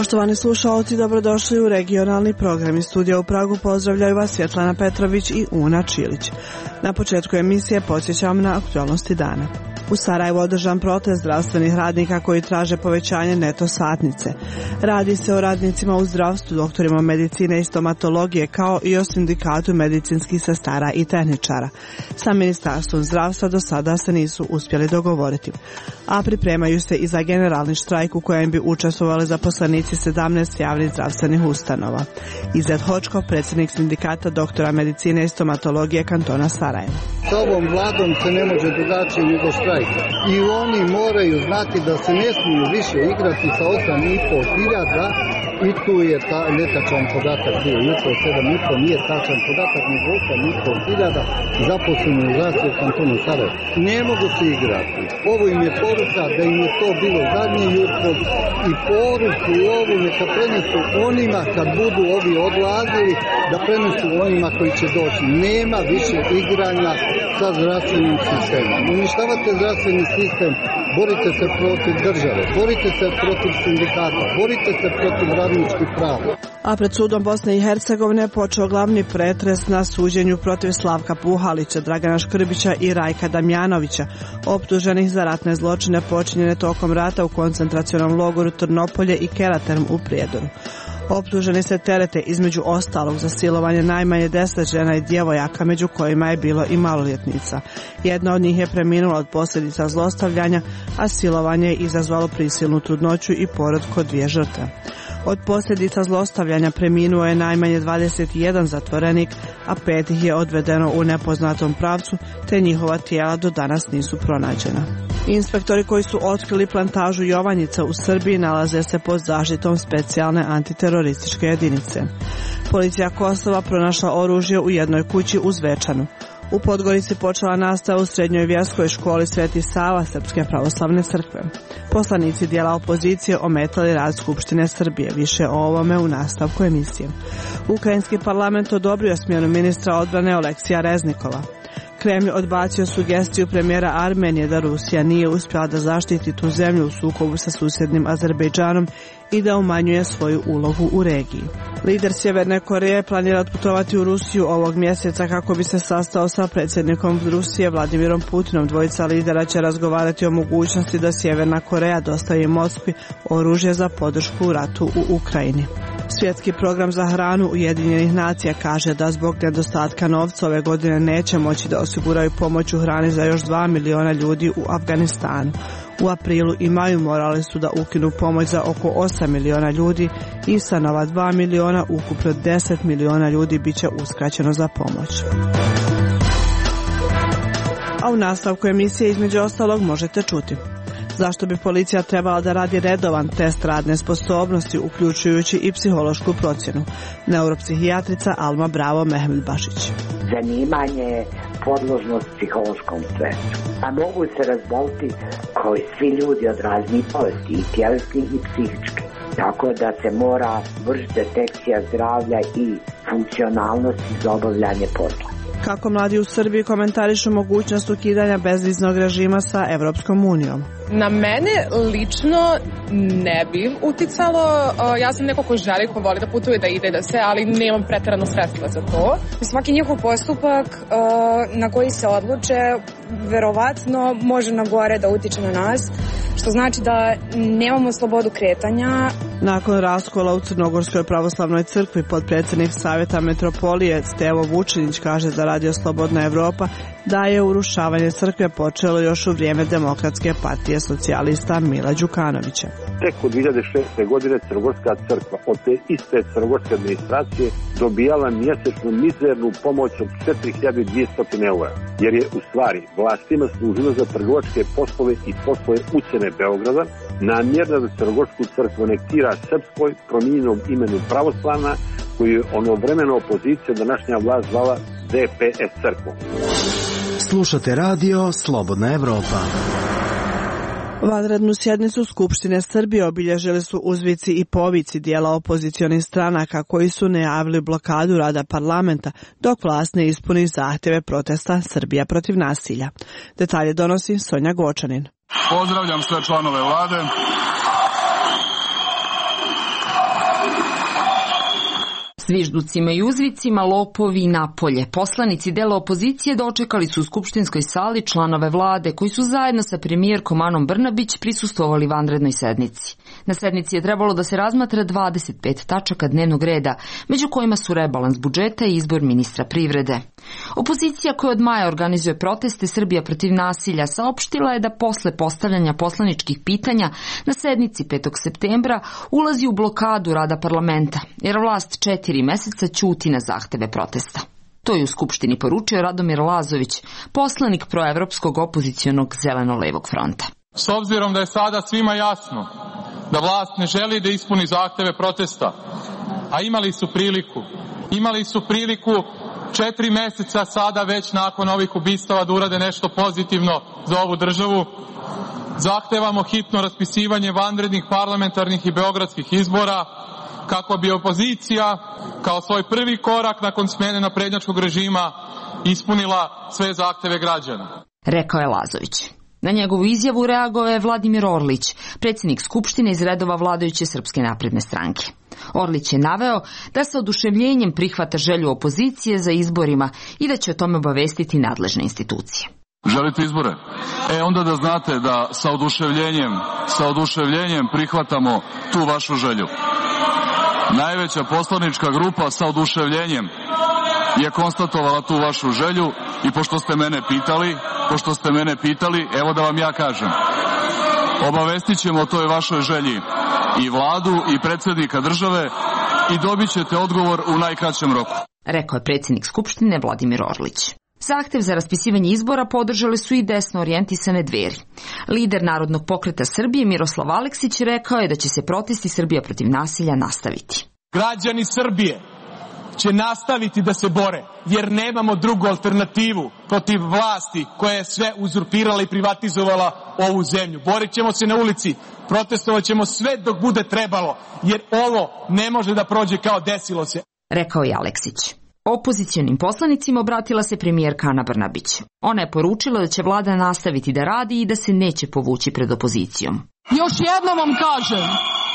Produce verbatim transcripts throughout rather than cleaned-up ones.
Poštovani slušalci, dobrodošli u regionalni program. Iz studija u Pragu pozdravljaju vas Svjetlana Petrović i Una Čilić. Na početku emisije podsjećam na aktualnosti dana. U Sarajevu održan protest zdravstvenih radnika koji traže povećanje neto satnice. Radi se o radnicima u zdravstvu, doktorima medicine i stomatologije, kao i o sindikatu medicinskih sestara i tehničara. Sa Ministarstvom zdravstva do sada se nisu uspjeli dogovoriti, a pripremaju se i za generalni štrajk u kojem bi učestvovali zaposlenici sedamnaest javnih zdravstvenih ustanova. Izet Hočko, predsjednik sindikata doktora medicine i stomatologije kantona Sarajeva. S ovom vladom se ne može drugačije nego štrajk. I oni moraju znati da se ne smiju više igrati sa osam i pol hiljada i tu je ta netačan podatak bio jutro sedam i pol, nije tačan podatak nego osam i pol hiljada zaposleni u zdravstvu u kantonu Sarajevo. Ne mogu se igrati. Ovo im je poruka da im je to bilo zadnje jutro i poruku ovu neka prenesu onima kad budu ovi odlazili, da prenesu onima koji će doći. Nema više igranja sa zdravstvenim sistemom. Uništavate zdravstveni sistem, borite se protiv države, borite se protiv sindikata, borite se protiv radničkih prava. A pred sudom Bosne i Hercegovine počeo glavni pretres na suđenju protiv Slavka Puhalića, Dragana Škrbića i Rajka Damjanovića, optuženih za ratne zločine počinjene tokom rata u koncentracionom logoru Trnopolje i Keraterm u Prijedoru. Optuženi se terete između ostalog za silovanje najmanje deset žena i djevojaka, među kojima je bilo i maloljetnica. Jedna od njih je preminula od posljedica zlostavljanja, a silovanje je izazvalo prisilnu trudnoću i porod kod dvije žrtve. Od posljedica zlostavljanja preminuo je najmanje dvadeset jedan zatvorenik, a pet ih je odvedeno u nepoznatom pravcu, te njihova tijela do danas nisu pronađena. Inspektori koji su otkrili plantažu Jovanjica u Srbiji nalaze se pod zaštitom specijalne antiterorističke jedinice. Policija Kosova pronašla oružje u jednoj kući u Zvečanu. U Podgorici počela nastava u srednjoj vjerskoj školi Sveti Sava Srpske pravoslavne crkve. Poslanici dijela opozicije ometali rad Skupštine Srbije. Više o ovome u nastavku emisije. Ukrajinski parlament odobrio smjenu ministra odbrane Oleksija Reznikova. Kremlj odbacio sugestiju premijera Armenije da Rusija nije uspjela da zaštiti tu zemlju u sukobu sa susjednim Azerbejdžanom i da umanjuje svoju ulogu u regiji. Lider Sjeverne Koreje planira otputovati u Rusiju ovog mjeseca kako bi se sastao sa predsjednikom Rusije Vladimirom Putinom. Dvojica lidera će razgovarati o mogućnosti da Sjeverna Koreja dostavi Moskvi oružje za podršku u ratu u Ukrajini. Svjetski program za hranu Ujedinjenih nacija kaže da zbog nedostatka novca ove godine neće moći da osiguraju pomoć u hrani za još dva miliona ljudi u Afganistanu. U aprilu i maju morali su da ukinu pomoć za oko osam miliona ljudi i sa nova dva miliona ukupno deset miliona ljudi bit će uskraćeno za pomoć. A u nastavku emisije između ostalog možete čuti: zašto bi policija trebala da radi redovan test radne sposobnosti, uključujući i psihološku procjenu? Neuropsihijatrica Alma Bravo Mehmed Bašić. Zanimanje je podložnost psihološkom stresu, a mogu se razboliti kao i svi ljudi od raznih bolesti, i tjelesnih i psihičkih. Tako da se mora vršiti detekcija zdravlja i funkcionalnosti za obavljanje posla. Kako mladi u Srbiji komentarišu mogućnost ukidanja bezviznog režima sa Evropskom unijom? Na mene lično ne bi uticalo. Ja sam neko ko želi, ko voli da putuje, da ide, da se, ali nemam pretjerano sredstva za to. Svaki njihov postupak na koji se odluče verovatno može na gore da utiče na nas, što znači da nemamo slobodu kretanja. Nakon raskola u Crnogorskoj pravoslavnoj crkvi, potpredsjednik Savjeta metropolije Stevo Vučinić kaže za Radio Slobodna Evropa da je urušavanje crkve počelo još u vrijeme Demokratske partije socijalista Mila Đukanovića. Tek od dvije hiljade šeste. godine Crnogorska crkva od te iste crnogorske administracije dobijala mjesečnu mizernu pomoć od četiri hiljade dvjesto eura, jer je u stvari vlastima služila za trgovačke poslove i poslove ucjene Beograda, namjerna da Crnogorsku crkvu anektira srpskoj promijenjenom imenu pravoslavna, koju je onovremeno opozicija današnja vlast zvala D P S crkvom. Slušate radio Slobodna Evropa. Vanrednu sjednicu Skupštine Srbije obilježili su uzvici i povici dijela opozicionih stranaka koji su najavili blokadu rada parlamenta dok vlast ne ispuni zahtjeve protesta Srbija protiv nasilja. Detalje donosi Sonja Gočanin. Pozdravljam sve članove vlade. zvižducima i uzvicima lopovi napolje. Poslanici dela opozicije dočekali su u skupštinskoj sali članove vlade koji su zajedno sa premijerkom Anom Brnabić prisustvovali vanrednoj sednici. Na sednici je trebalo da se razmatra dvadeset pet tačaka dnevnog reda, među kojima su rebalans budžeta i izbor ministra privrede. Opozicija koja od maja organizuje proteste Srbija protiv nasilja saopštila je da posle postavljanja poslaničkih pitanja na sednici petog septembra ulazi u blokadu rada parlamenta, jer vlast četiri meseca ćuti na zahteve protesta. To je u Skupštini poručio Radomir Lazović, poslanik proevropskog opozicionog Zeleno-levog fronta. S obzirom da je sada svima jasno da vlast ne želi da ispuni zahteve protesta, a imali su priliku, imali su priliku četiri meseca sada već nakon ovih ubistava da urade nešto pozitivno za ovu državu, zahtevamo hitno raspisivanje vanrednih parlamentarnih i beogradskih izbora kako bi opozicija kao svoj prvi korak nakon smene naprednjačkog režima ispunila sve zahteve građana. Rekao je Lazović. Na njegovu izjavu reagovao je Vladimir Orlić, predsjednik Skupštine iz redova vladajuće Srpske napredne stranke. Orlić je naveo da sa oduševljenjem prihvata želju opozicije za izborima i da će o tome obavestiti nadležne institucije. Želite izbore? E onda da znate da sa oduševljenjem, sa oduševljenjem prihvatamo tu vašu želju. Najveća poslanička grupa sa oduševljenjem je konstatovala tu vašu želju i pošto ste mene pitali, pošto ste mene pitali, evo da vam ja kažem. Obavestit ćemo o toj vašoj želji i vladu i predsjednika države i dobit ćete odgovor u najkraćem roku. Rekao je predsjednik Skupštine Vladimir Orlić. Zahtev za raspisivanje izbora podržale su i desno orijentisane Dveri. Lider Narodnog pokreta Srbije Miroslav Aleksić rekao je da će se protesti Srbija protiv nasilja nastaviti. Građani Srbije će nastaviti da se bore, jer nemamo drugu alternativu protiv vlasti koja je sve uzurpirala i privatizovala ovu zemlju. Borit ćemo se na ulici, protestovat ćemo sve dok bude trebalo, jer ovo ne može da prođe kao desilo se. Rekao je Aleksić. Opozicionim poslanicima obratila se premijerka Ana Brnabić. Ona je poručila da će vlada nastaviti da radi i da se neće povući pred opozicijom. Još jednom vam kažem,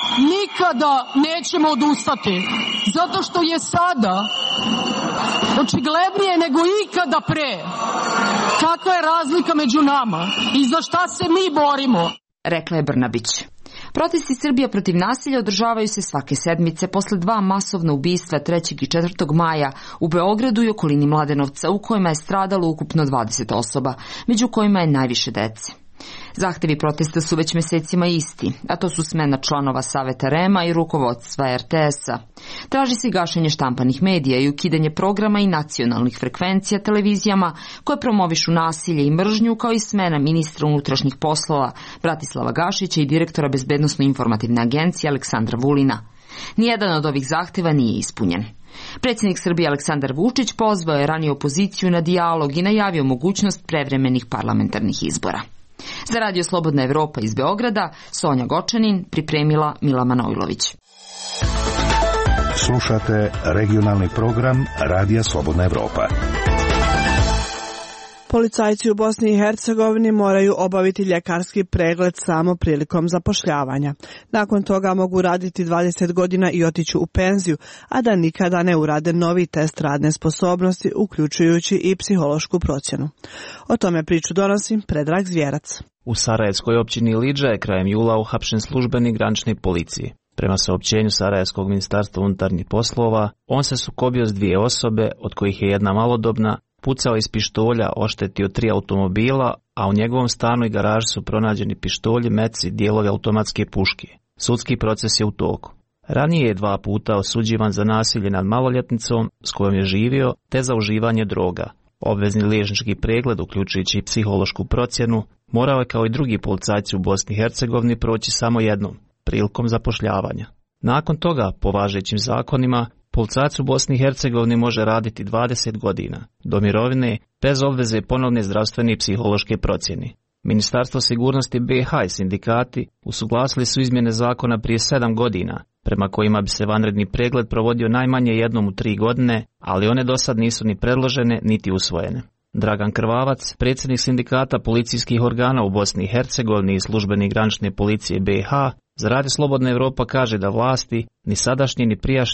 nikada nećemo odustati, zato što je sada očiglednije nego ikada pre kakva je razlika među nama i za šta se mi borimo, rekla je Brnabić. Protesti Srbija protiv nasilja održavaju se svake sedmice posle dva masovna ubistva trećeg i četvrtog maja u Beogradu i okolini Mladenovca, u kojima je stradalo ukupno dvadeset osoba, među kojima je najviše dece. Zahtevi protesta su već mesecima isti, a to su smena članova Saveta R E M-a i rukovodstva R T S-a. Traži se gašenje štampanih medija i ukidanje programa i nacionalnih frekvencija televizijama koje promovišu nasilje i mržnju, kao i smena ministra unutrašnjih poslova Bratislava Gašića i direktora Bezbednosno-informativne agencije Aleksandra Vulina. Nijedan od ovih zahteva nije ispunjen. Predsjednik Srbije Aleksandar Vučić pozvao je ranije opoziciju na dijalog i najavio mogućnost prevremenih parlamentarnih izbora. Za Radio Slobodna Evropa iz Beograda, Sonja Gočanin, pripremila Mila Manojlović. Slušate regionalni program Radija Slobodna Evropa. Policajci u Bosni i Hercegovini moraju obaviti ljekarski pregled samo prilikom zapošljavanja. Nakon toga mogu raditi dvadeset godina i otići u penziju, a da nikada ne urade novi test radne sposobnosti, uključujući i psihološku procjenu. O tome priču donosi Predrag Zvjerac. U Sarajevskoj općini Lidža je krajem jula uhapšen službenik granične policije. Prema saopćenju Sarajevskog ministarstva unutarnjih poslova, on se sukobio s dvije osobe, od kojih je jedna malodobna, pucao iz pištolja, oštetio tri automobila, a u njegovom stanu i garaži su pronađeni pištolji, meci, dijelovi automatske puške. Sudski proces je u toku. Ranije je dva puta osuđivan za nasilje nad maloljetnicom s kojom je živio, te za uživanje droga. Obvezni liječnički pregled, uključujući i psihološku procjenu, morao je kao i drugi policajci u Bosni i Hercegovini proći samo jednom, prilikom zapošljavanja. Nakon toga, po važećim zakonima, policajac u Bosni i Hercegovini može raditi dvadeset godina, do mirovine, bez obveze ponovne zdravstvene i psihološke procjene. Ministarstvo sigurnosti B iH i sindikati usuglasili su izmjene zakona prije sedam godina, prema kojima bi se vanredni pregled provodio najmanje jednom u tri godine, ali one do sad nisu ni predložene niti usvojene. Dragan Krvavac, predsjednik sindikata policijskih organa u Bosni i Hercegovini i službenik granične policije B iH, za Radio Slobodna Evropa kaže da vlasti, ni sadašnje ni prijašnje,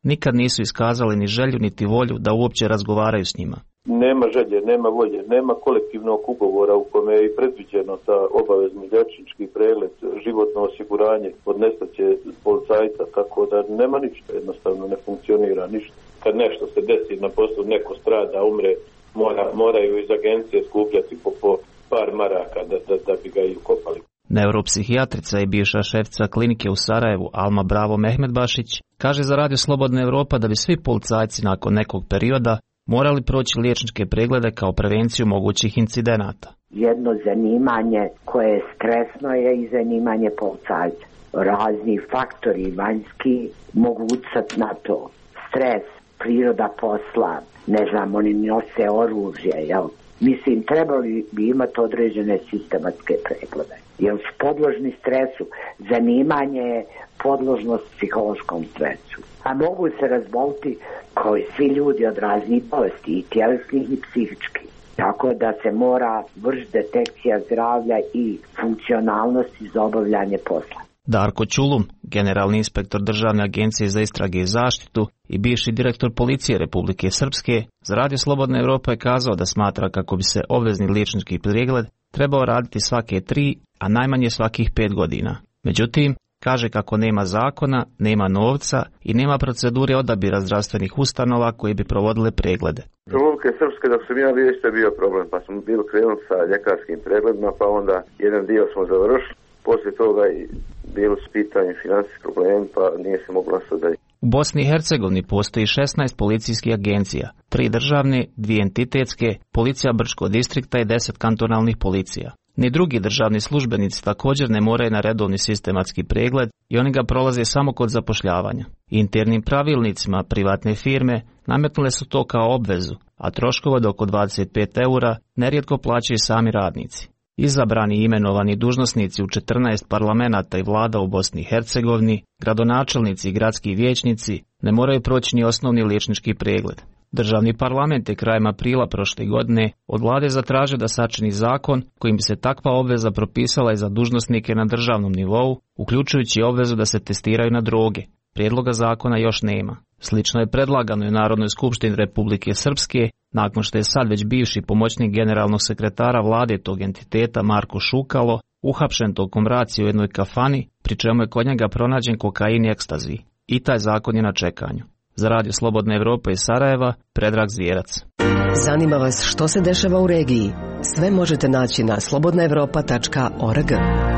nikad nisu iskazali ni želju niti volju da uopće razgovaraju s njima. Nema želje, nema volje, nema kolektivnog ugovora u kome je i predviđeno ta obavezni liječnički pregled, životno osiguranje od nestaće policajca, tako da nema ništa, jednostavno ne funkcionira ništa. Kad nešto se desi na poslu, neko strada, umre, mora, moraju iz agencije skupljati po, po par maraka da, da, da bi ga i ukopali. Neuropsihijatrica i bivša šefica klinike u Sarajevu Alma Bravo Mehmedbašić kaže za Radio Slobodna Evropa da bi svi policajci nakon nekog perioda morali proći liječničke preglede kao prevenciju mogućih incidenata. Jedno zanimanje koje je stresno je i zanimanje policajca. Razni faktori vanjski mogu utjecati na to. Stres, priroda posla, ne znam, oni nose oružje, jel? Mislim, trebali bi imati određene sistematske preglede. Jer su podložni stresu, zanimanje je podložnost psihološkom stresu. A mogu se razboliti kao i svi ljudi od raznih bolesti, i tjelesnih i psihičkih. Tako da se mora vršiti detekcija zdravlja i funkcionalnosti za obavljanje posla. Darko Čulum, generalni inspektor Državne agencije za istrage i zaštitu i bivši direktor policije Republike Srpske, za Radio Slobodna Evropa je kazao da smatra kako bi se obvezni liječnički pregled trebao raditi svake tri, a najmanje svakih pet godina. Međutim, kaže kako nema zakona, nema novca i nema procedure odabira zdravstvenih ustanova koji bi provodile preglede. Republike Srpske dok sam ja bio isto je bio problem, pa smo bili krenuli sa ljekarskim pregledima, pa onda jedan dio smo završili, poslije toga i bilo su pitanje financijski problem, pa nije se moglo nastaviti. U Bosni i Hercegovini postoji šesnaest policijskih agencija, tri državne, dvije entitetske, policija Brčkog distrikta i deset kantonalnih policija. Ni drugi državni službenici također ne moraju na redovni sistematski pregled i oni ga prolaze samo kod zapošljavanja. Internim pravilnicima privatne firme nametnule su to kao obvezu, a troškova od oko dvadeset pet eura nerijetko plaćaju sami radnici. Izabrani i imenovani dužnosnici u četrnaest parlamenata i vlada u Bosni i Hercegovini, gradonačelnici i gradski vijećnici ne moraju proći ni osnovni liječnički pregled. Državni parlament je krajem aprila prošle godine od vlade zatražio da sačini zakon kojim bi se takva obveza propisala i za dužnosnike na državnom nivou, uključujući obvezu da se testiraju na droge. Prijedloga zakona još nema. Slično je predlagano u Narodnoj skupštini Republike Srpske, nakon što je sad već bivši pomoćnik generalnog sekretara vlade tog entiteta Marko Šukalo uhapšen tokom racije u jednoj kafani, pri čemu je kod njega pronađen kokain i ekstazi. I taj zakon je na čekanju. Za Radio Slobodna Evropa iz Sarajeva, Predrag Zvijerac. Zanima vas što se dešava u regiji? Sve možete naći na slobodna evropa tačka org.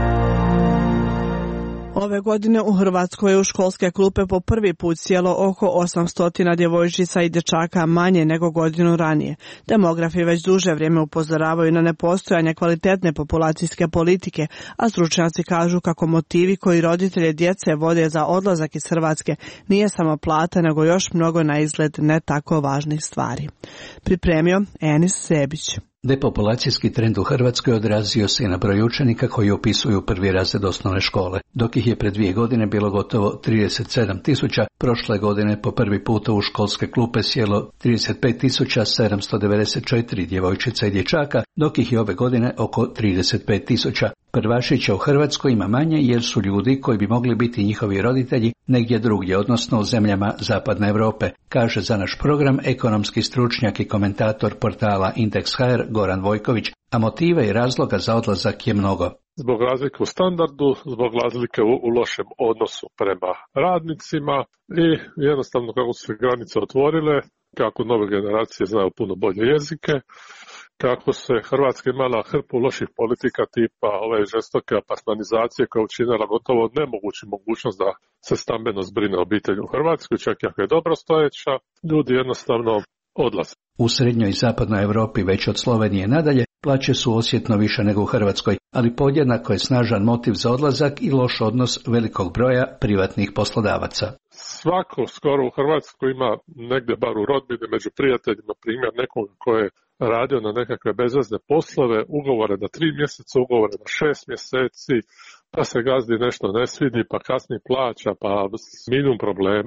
Ove godine u Hrvatskoj je u školske klupe po prvi put sjelo oko osamsto djevojčica i dječaka manje nego godinu ranije. Demografi već duže vrijeme upozoravaju na nepostojanje kvalitetne populacijske politike, a stručnjaci kažu kako motivi koji roditelje djece vode za odlazak iz Hrvatske nije samo plata, nego još mnogo na izgled ne tako važnih stvari. Pripremio Enis Sebić. Depopulacijski trend u Hrvatskoj odrazio se i na broj učenika koji upisuju prvi razred osnovne škole. Dok ih je pred dvije godine bilo gotovo trideset sedam tisuća, prošle godine po prvi puta u školske klupe sjelo trideset pet tisuća sedamsto devedeset četiri djevojčica i dječaka, dok ih je ove godine oko trideset pet tisuća. Prvašića u Hrvatskoj ima manje jer su ljudi koji bi mogli biti njihovi roditelji negdje drugdje, odnosno u zemljama Zapadne Europe, kaže za naš program ekonomski stručnjak i komentator portala Indeks ha er Goran Vojković, a motive i razloga za odlazak je mnogo. Zbog razlike u standardu, zbog razlike u, u lošem odnosu prema radnicima i jednostavno kako su se granice otvorile, kako nove generacije znaju puno bolje jezike, kako se Hrvatska imala hrpu loših politika tipa ove žestoke apartmanizacije koja je učinila gotovo nemogući mogućnost da se stambeno zbrine obitelj u Hrvatskoj, čak i ako je dobro stojeća, ljudi jednostavno odlaze. U srednjoj i zapadnoj Europi već od Slovenije nadalje plaće su osjetno više nego u Hrvatskoj, ali podjednako je snažan motiv za odlazak i loš odnos velikog broja privatnih poslodavaca. Svako skoro u Hrvatskoj ima negdje bar u rodbini među prijateljima primjer nekog ko je radio na nekakve bezvezne poslove, ugovore na tri mjeseca, ugovore na šest mjeseci, pa se gazdi nešto ne svidi, pa kasni plaća, pa minimum problema.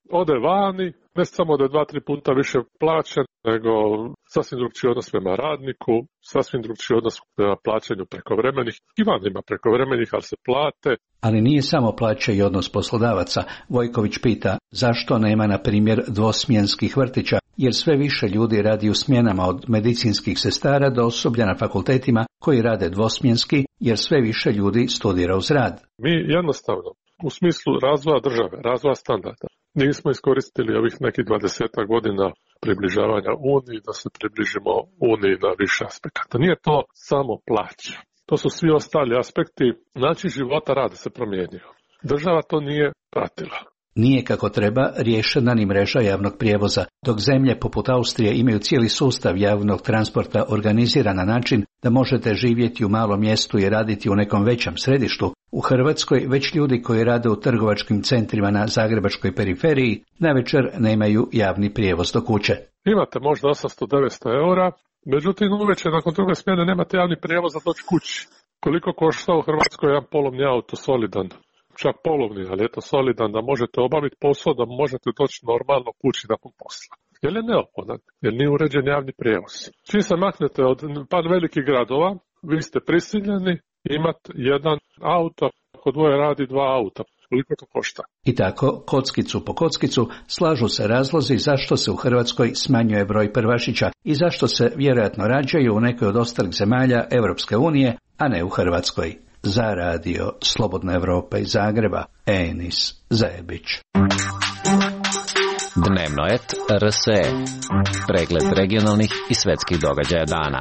ode vani, ne samo da je dva, tri puta više plaćen, nego sasvim drugčiji odnos prema radniku, sasvim drugčiji odnos prema plaćanju prekovremenih. I van ima prekovremenih, ali se plate. Ali nije samo plaća i odnos poslodavaca. Vojković pita zašto nema, na primjer, dvosmjenskih vrtića, jer sve više ljudi radi u smjenama, od medicinskih sestara do osoblja na fakultetima koji rade dvosmjenski, jer sve više ljudi studira uz rad. Mi jednostavno, u smislu razvoja države, razvoja standarda, nismo iskoristili ovih nekih dvadesetak godina približavanja Uniji, da se približimo Uniji na više aspekata. Nije to samo plaća. To su svi ostali aspekti. Način života rada se promijenio. Država to nije pratila. Nije kako treba riješena ni mreža javnog prijevoza, dok zemlje poput Austrije imaju cijeli sustav javnog transporta organiziran na način da možete živjeti u malom mjestu i raditi u nekom većem središtu. U Hrvatskoj već ljudi koji rade u trgovačkim centrima na zagrebačkoj periferiji navečer nemaju javni prijevoz do kuće. Imate možda osamsto do devetsto eura, međutim uvečer nakon druge smjene nemate javni prijevoz za doći kući. Koliko košta u Hrvatskoj jedan polovni auto solidan? Čak polovni, ali je to solidan, da možete obaviti posao, da možete doći normalno kući nakon posla. Jer je neophodan, jer nije uređen javni prijevoz. Čim se maknete od par velikih gradova, vi ste prisiljeni imati jedan auto, ako dvoje radi dva auta. Koliko to košta? I tako, kockicu po kockicu, slažu se razlozi zašto se u Hrvatskoj smanjuje broj prvašića i zašto se vjerojatno rađaju u nekoj od ostalih zemalja Europske unije, a ne u Hrvatskoj. Za radio Slobodna Evropa iz Zagreba, Enis Zajebić. Dnevno et R S E. Pregled regionalnih i svetskih događaja dana.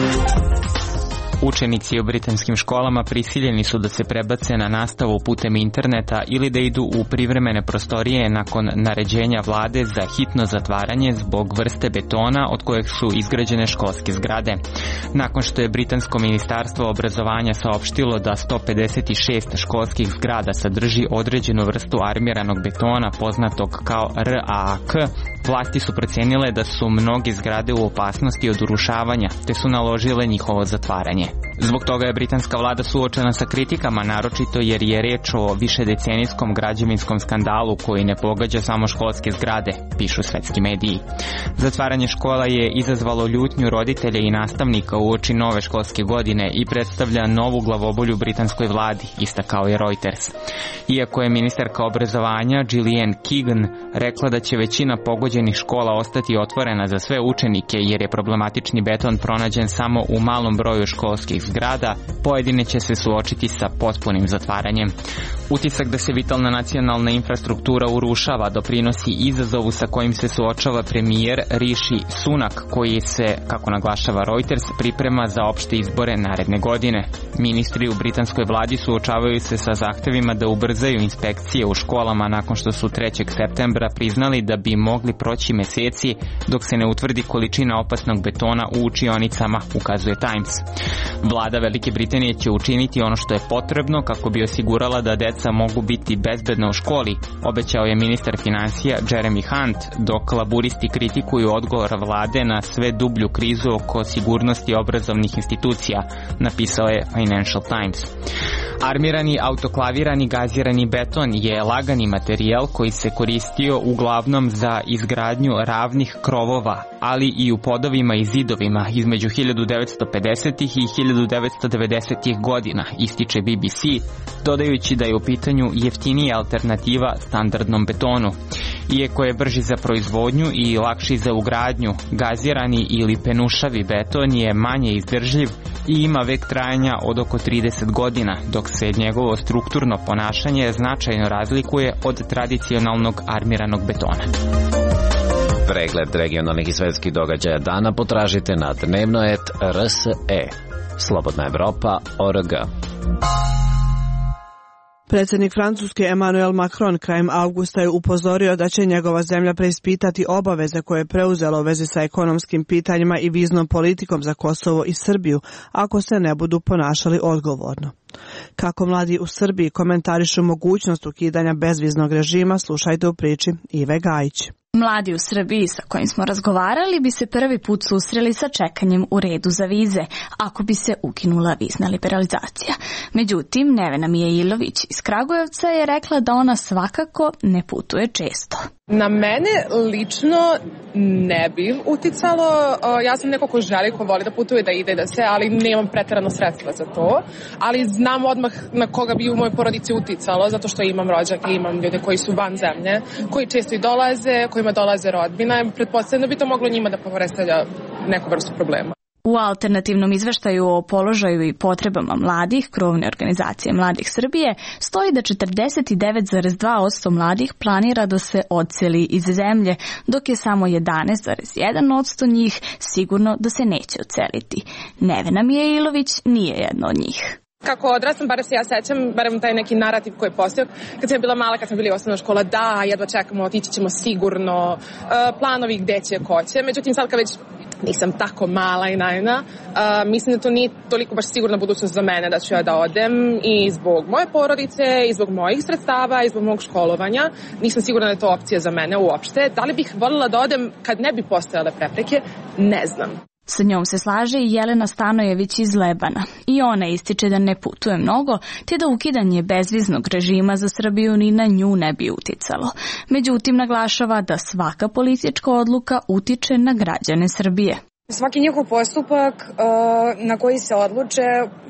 Učenici u britanskim školama prisiljeni su da se prebace na nastavu putem interneta ili da idu u privremene prostorije nakon naređenja vlade za hitno zatvaranje zbog vrste betona od kojeg su izgrađene školske zgrade. Nakon što je britansko ministarstvo obrazovanja saopštilo da sto pedeset šest školskih zgrada sadrži određenu vrstu armiranog betona poznatog kao R A A K, vlasti su procenile da su mnoge zgrade u opasnosti od urušavanja, te su naložile njihovo zatvaranje. Zbog toga je britanska vlada suočena sa kritikama, naročito jer je reč o višedecenijskom građevinskom skandalu koji ne pogađa samo školske zgrade, pišu svetski mediji. Zatvaranje škola je izazvalo ljutnju roditelja i nastavnika uoči nove školske godine i predstavlja novu glavobolju britanskoj vladi, istakao je Reuters. Iako je ministarka obrazovanja Gillian Keegan rekla da će većina pogođenih škola ostati otvorena za sve učenike jer je problematični beton pronađen samo u malom broju školskih zgrada, pojedine će se suočiti sa potpunim zatvaranjem. Utisak da se vitalna nacionalna infrastruktura urušava doprinosi izazovu sa kojim se suočava premijer Rishi Sunak, koji se, kako naglašava Reuters, priprema za opšte izbore naredne godine. Ministri u britanskoj vladi suočavaju se sa zahtevima da ubrzaju inspekcije u školama nakon što su trećeg septembra priznali da bi mogli proći meseci dok se ne utvrdi količina opasnog betona u učionicama, ukazuje Times. Vlada Velike Britanije će učiniti ono što je potrebno kako bi osigurala da deca mogu biti bezbedna u školi, obećao je ministar finansija Jeremy Hunt, dok laburisti kritikuju odgovor vlade na sve dublju krizu oko sigurnosti obrazovnih institucija, napisao je Financial Times. Armirani autoklavirani gazirani beton je lagani materijal koji se koristio uglavnom za izgradnju ravnih krovova, ali i u podovima i zidovima između hiljadu devetsto pedesetih i hiljadu devetsto devedesetih godina, ističe B B C, dodajući da je u pitanju jeftinija alternativa standardnom betonu. Iako je brži za proizvodnju i lakši za ugradnju, gazirani ili penušavi beton je manje izdržljiv i ima vek trajanja od oko trideset godina, dok se njegovo strukturno ponašanje značajno razlikuje od tradicionalnog armiranog betona. Pregled regionalnih i svetskih događaja dana potražite na dnevno et R S E. Slobodna Evropa, O R G. Predsjednik Francuske Emmanuel Macron krajem avgusta je upozorio da će njegova zemlja preispitati obaveze koje je preuzela u vezi sa ekonomskim pitanjima i viznom politikom za Kosovo i Srbiju ako se ne budu ponašali odgovorno. Kako mladi u Srbiji komentarišu mogućnost ukidanja bezviznog režima, slušajte u priči Ive Gajić. Mladi u Srbiji sa kojim smo razgovarali bi se prvi put susreli sa čekanjem u redu za vize, ako bi se ukinula vizna liberalizacija. Međutim, Nevena Mijailović iz Kragujevca je rekla da ona svakako ne putuje često. Na mene lično ne bi uticalo. Ja sam neko ko želi, ko voli da putuje, da ide, da se, ali nemam preterano sredstva za to. Ali znam odmah na koga bi u mojoj porodici uticalo, zato što imam rođake, imam ljude koji su van zemlje, koji često i dolaze, kojima dolaze rodbina. Pretpostavljam da bi to moglo njima da predstavlja neku vrstu problema. U alternativnom izveštaju o položaju i potrebama mladih, krovne organizacije Mladih Srbije, stoji da četrdeset devet zarez dva posto mladih planira da se odseli iz zemlje, dok je samo jedanaest zarez jedan posto njih sigurno da se neće odseliti. Nevena Mijailović nije jedna od njih. Kako odrastam, bar se ja sećam, barem taj neki narativ koji je postojao, kad sam bila mala, kad sam bili osnovna škola, da, jedva čekamo, otići ćemo sigurno, uh, planovi gde će, ko će. Međutim, sad kad već nisam tako mala i naivna, uh, mislim da to nije toliko baš sigurna budućnost za mene da ću ja da odem i zbog moje porodice, i zbog mojih sredstava, i zbog mog školovanja. Nisam sigurna da je to opcija za mene uopšte. Da li bih voljela da odem kad ne bi postojale prepreke? Ne znam. Sa njom se slaže i Jelena Stanojević iz Lebana. I ona ističe da ne putuje mnogo, te da ukidanje bezviznog režima za Srbiju ni na nju ne bi uticalo. Međutim, naglašava da svaka politička odluka utiče na građane Srbije. Svaki njihov postupak uh, na koji se odluče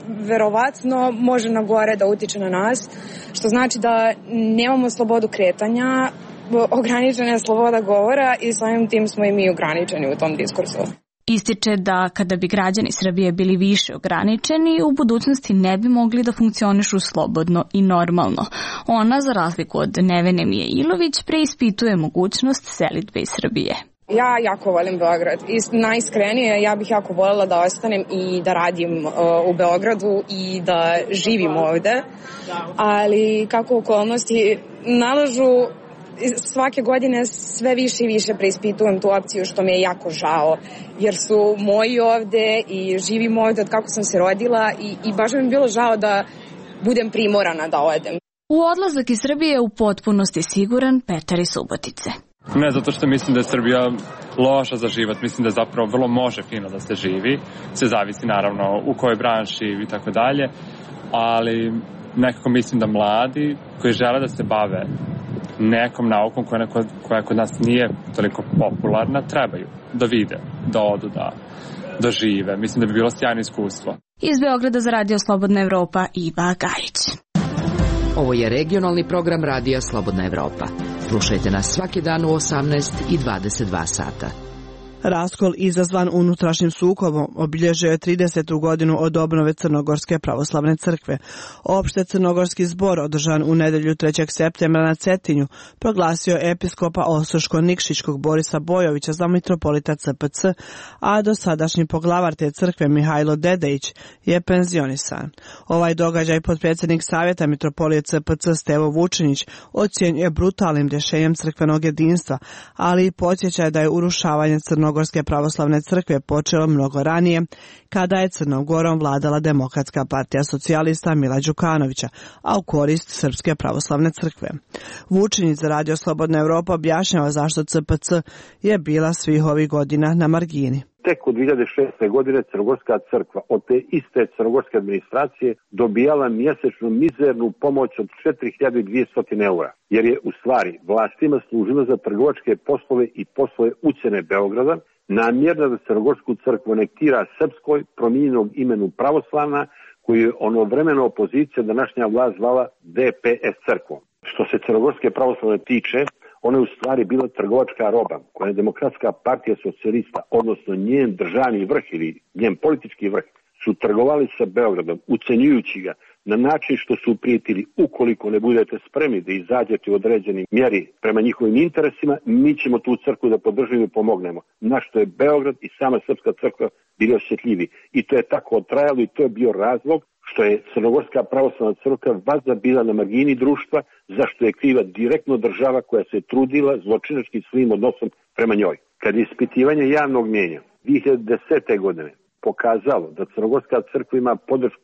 verovatno može na gore da utiče na nas, što znači da nemamo slobodu kretanja, ograničena je sloboda govora i samim tim smo i mi ograničeni u tom diskursu. Ističe da kada bi građani Srbije bili više ograničeni, u budućnosti ne bi mogli da funkcionišu slobodno i normalno. Ona, za razliku od Nevene Mijailović, preispituje mogućnost selidbe iz Srbije. Ja jako volim Beograd i najiskrenije ja bih jako voljela da ostanem i da radim uh, u Beogradu i da živim ovde, ali kako okolnosti nalažu, svake godine sve više i više preispitujem tu opciju, što mi je jako žao, jer su moji ovde i živim ovde od kako sam se rodila i, i baš mi je bilo žao da budem primorana da odem. U odlazak iz Srbije je u potpunosti siguran Petar iz Subotice. Ne zato što mislim da je Srbija loša za život, mislim da zapravo vrlo može fino da se živi, sve zavisi naravno u kojoj branši i tako dalje, ali nekako mislim da mladi koji žele da se bave nekom naukom koja, neko, koja kod nas nije toliko popularna, trebaju da vide, da odu, da, da žive. Mislim da bi bilo sjajno iskustvo. Iz Beograda za Radio Slobodna Evropa, Iva Gajić. Ovo je regionalni program Radija Slobodna Evropa. Slušajte nas svaki dan u osamnaest i dvadeset dva sata. Raskol izazvan unutrašnjim sukobom obilježio je tridesetu godinu od obnove Crnogorske pravoslavne crkve. Opšte crnogorski zbor, održan u nedelju trećeg septembra na Cetinju, proglasio episkopa Ostroško-Nikšićkog Borisa Bojovića za mitropolita C P C, a dosadašnji poglavar te crkve Mihajlo Dedejić je penzionisan. Ovaj događaj potpredsjednik Savjeta mitropolije C P C Stevo Vučinić ocjenjuje brutalnim rješenjem crkvenog jedinstva, ali i podsjeća da je urušavanje Crnogorske Crnogorske pravoslavne crkve počelo mnogo ranije, kada je Crnom Gorom vladala Demokratska partija socijalista Mila Đukanovića, a u korist Srpske pravoslavne crkve. Vučinić za Radio Slobodna Evropa objašnjava zašto C P C je bila svih ovih godina na margini. Tek od dvije hiljade šeste. godine Crnogorska crkva od te iste crnogorske administracije dobijala mjesečnu mizernu pomoć od četiri hiljade dvjesto eura, jer je u stvari vlastima služila za trgovačke poslove i poslove ucjene Beograda, namjerna da Crnogorsku crkvu anektira srpskoj promijenjenog imenu pravoslavna, koju je ono vremeno opozicija današnja vlast zvala D P S crkvom. Što se Crnogorske pravoslavne tiče, ona je u stvari bila trgovačka roba koja je Demokratska partija socijalista, odnosno njen državni vrh ili njen politički vrh, su trgovali sa Beogradom, ucenjujući ga na način što su prijetili: ukoliko ne budete spremni da izađete u određeni mjeri prema njihovim interesima, mi ćemo tu crkvu da podržimo i pomognemo. Na što je Beograd i sama Srpska crkva bili osjetljivi. I to je tako trajalo i to je bio razlog što je Crnogorska pravoslavna crkva vazda bila na margini društva, zašto je kriva direktno država koja se trudila zločinačkim svojim odnosom prema njoj. Kad je ispitivanje javnog mnijenja dvije hiljade desete. godine pokazalo da Crnogorska crkva ima podršku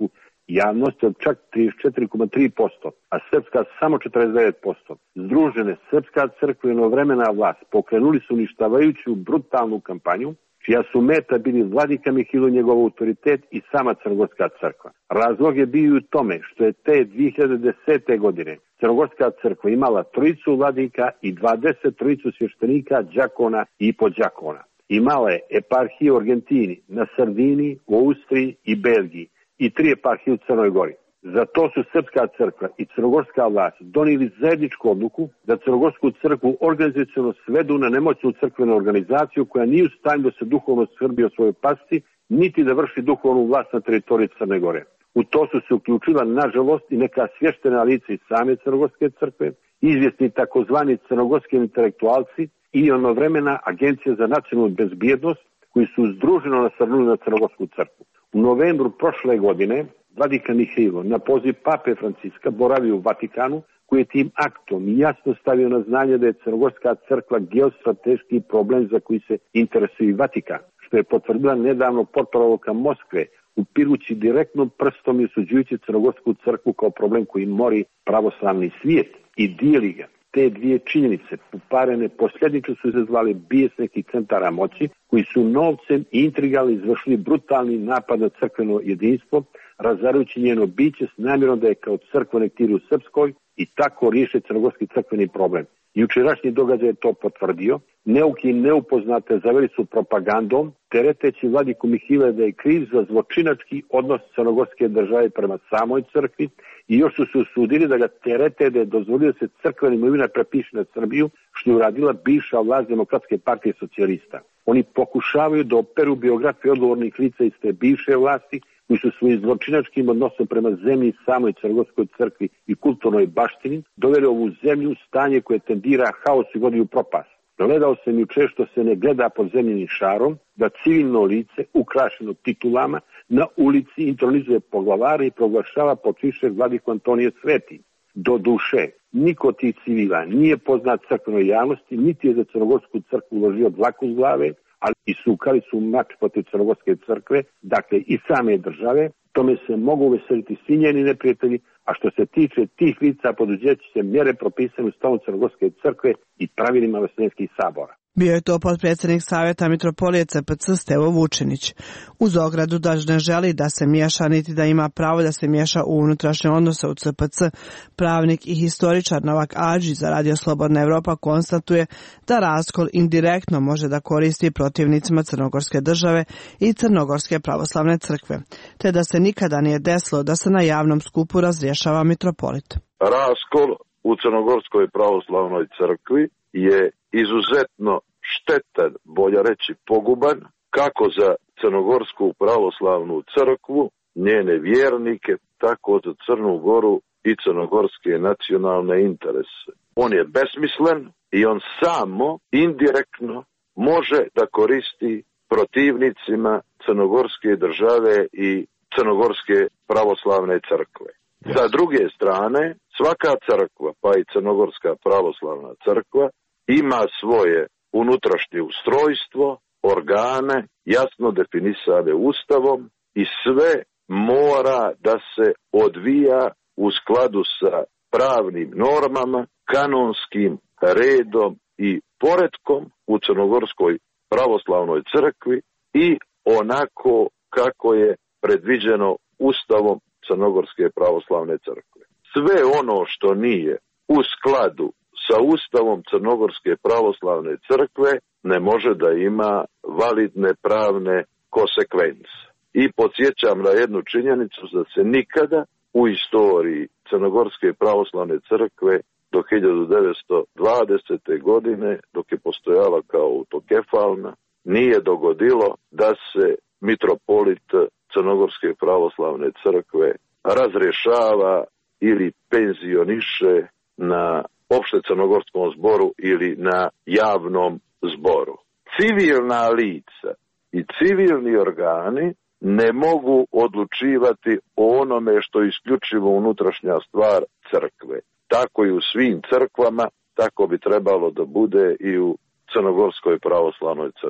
javnosti od čak trideset četiri zarez tri posto, a srpska samo četrdeset devet posto. Združene srpska crkva i jednovremena vlast pokrenuli su uništavajuću brutalnu kampanju, čija su meta bili vladika Mihajlo, njegov autoritet i sama Crnogorska crkva. Razlog je bio u tome što je te dvije hiljade desete. godine Crnogorska crkva imala trojicu vladika i dvadeset trojicu svještenika, đakona i podđakona. Imala je eparhiju u Argentini, na Sardini, u Austriji i Belgiji i tri eparhije u Crnoj Gori. Za to su Srpska crkva i Crnogorska vlast donijeli zajedničku odluku da Crnogorsku crkvu organizaciono svedu na nemoćnu crkvenu organizaciju koja nije u stanju da se duhovno skrbi o svojoj pasti, niti da vrši duhovnu vlast na teritoriji Crne Gore. U to su se uključila, nažalost, i neka svještena lica iz same Crnogorske crkve, izvjesni takozvani crnogorski intelektualci i ono vremena Agencija za nacionalnu bezbjednost, koji su združeno nasrnuli na Crnogorsku crkvu. U novembru prošle godine vladika Mihajlo na poziv pape Franciska boravio u Vatikanu, koji je tim aktom jasno stavio na znanje da je Crnogorska crkva geostrateški problem za koji se interesuje i Vatikan, što je potvrdila nedavno portparolka Moskve, upirući direktnom prstom i osuđujući Crnogorsku crkvu kao problem koji mori pravoslavni svijet i dijeli ga. Te dvije činjenice uparene posljednično su izazvali bijes nekih centara moći koji su novcem i intrigama izvršili brutalni napad na crkveno jedinstvo, razarajući njeno biće s namjerom da je kao crkva anektiraju u Srpskoj i tako riješe crnogorski crkveni problem. Jučerašnji događaj je to potvrdio. Neuki i neupoznate zaveli su propagandom, tereteći vladiku Mihajla da je kriv za zločinački odnos crnogorske države prema samoj crkvi i još su se usudili da ga terete da je dozvolio da se crkvena imovina prepiše na Srbiju, što je uradila bivša vlast Demokratske partije socijalista. Oni pokušavaju da operu biografije odgovornih lica iz te bivše vlasti, koji su svojim zločinačkim odnosom prema zemlji i samoj Crnogorskoj crkvi i kulturnoj baštini doveli ovu zemlju u stanje koje tendira haos i vodi u propast. Gledao sam juče što se ne gleda pod zemljenim šarom, da civilno lice, ukrašeno titulama, na ulici intronizuje poglavare i proglašava počivšeg vladiku Antonije Sveti. Do duše, niko od tih civila nije poznat crkvenoj javnosti, niti je za Crnogorsku crkvu uložio dlaku s glave, ali i sukali su mač protiv Crnogorske crkve, dakle i same države. Tome se mogu veseliti svi njeni neprijatelji, a što se tiče tih lica poduzeći se mjere propisane u stavu Crnogorske crkve i pravilima Vaseljenskih sabora. Bio je to potpredsjednik Savjeta Mitropolije C P C Stevo Vučinić. Uz ogradu da ne želi da se miješa niti da ima pravo da se miješa u unutrašnje odnose u C P C, pravnik i historičar Novak Adžić za Radio Slobodna Evropa konstatuje da raskol indirektno može da koristi protivnicima Crnogorske države i Crnogorske pravoslavne crkve, te da se nikada nije desilo da se na javnom skupu razrješava mitropolit. Raskol u Crnogorskoj pravoslavnoj crkvi je izuzetno štetan, bolje reći poguban, kako za Crnogorsku pravoslavnu crkvu, njene vjernike, tako za Crnu Goru i crnogorske nacionalne interese. On je besmislen i on samo indirektno može da koristi protivnicima Crnogorske države i Crnogorske pravoslavne crkve. Sa druge strane, svaka crkva, pa i Crnogorska pravoslavna crkva, ima svoje unutrašnje ustrojstvo, organe, jasno definisane Ustavom i sve mora da se odvija u skladu sa pravnim normama, kanonskim redom i poretkom u Crnogorskoj pravoslavnoj crkvi i onako kako je predviđeno Ustavom Crnogorske pravoslavne crkve. Sve ono što nije u skladu sa Ustavom Crnogorske pravoslavne crkve ne može da ima validne pravne konsekvence. I podsjećam na jednu činjenicu da se nikada u istoriji Crnogorske pravoslavne crkve do hiljadu devetsto dvadesete. godine, dok je postojala kao autokefalna, nije dogodilo da se mitropolit Crnogorske pravoslavne crkve razrješava ili penzioniše na opšte crnogorskom zboru ili na javnom zboru. Civilna lica i civilni organi ne mogu odlučivati o onome što je isključivo unutrašnja stvar crkve. Tako i u svim crkvama, tako bi trebalo da bude i u Crnogorskoj pravoslavnoj crkvi.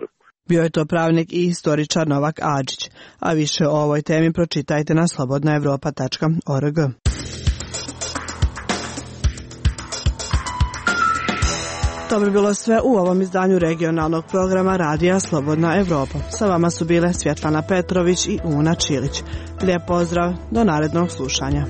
Bio je to pravnik i istoričar Novak Adžić, a više o ovoj temi pročitajte na slobodna evropa tačka org. To bi bilo sve u ovom izdanju regionalnog programa Radija Slobodna Evropa. Sa vama su bile Svjetlana Petrović i Una Čilić. Lijep pozdrav, do narednog slušanja.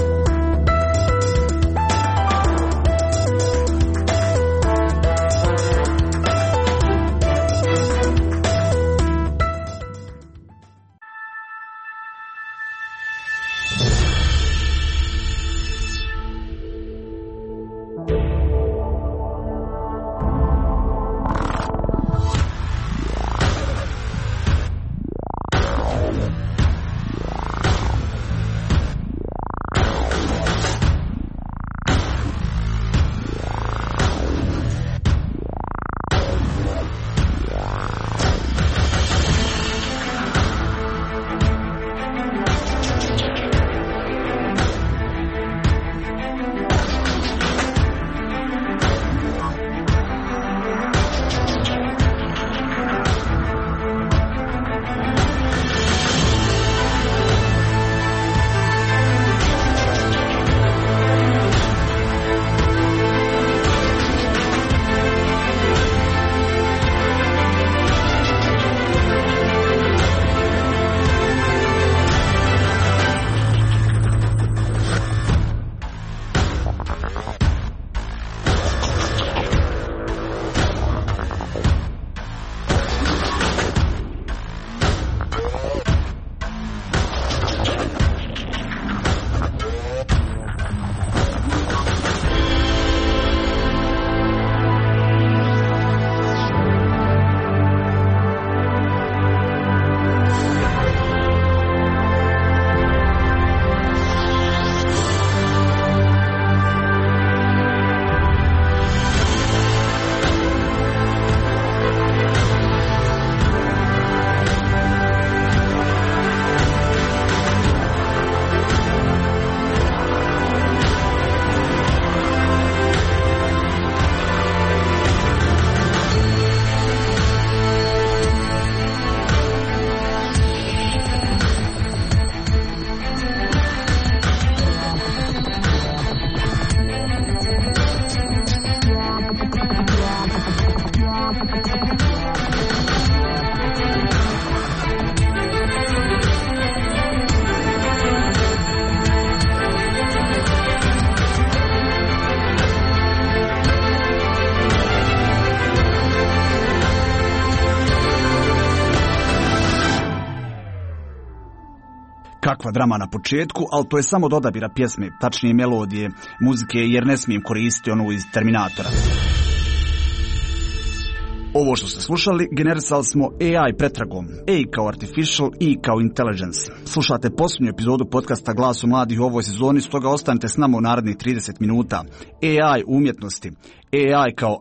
Kakva drama na početku, ali to je samo od odabira pjesme, tačnije melodije, muzike, jer ne smijem koristiti onu iz Terminatora. Ovo što ste slušali, generisali smo A I pretragom. A kao artificial, I kao intelligence. Slušate posljednju epizodu podcasta Glasu mladih u ovoj sezoni, stoga ostanite s nama u narednih trideset minuta. A I umjetnosti. A I kao...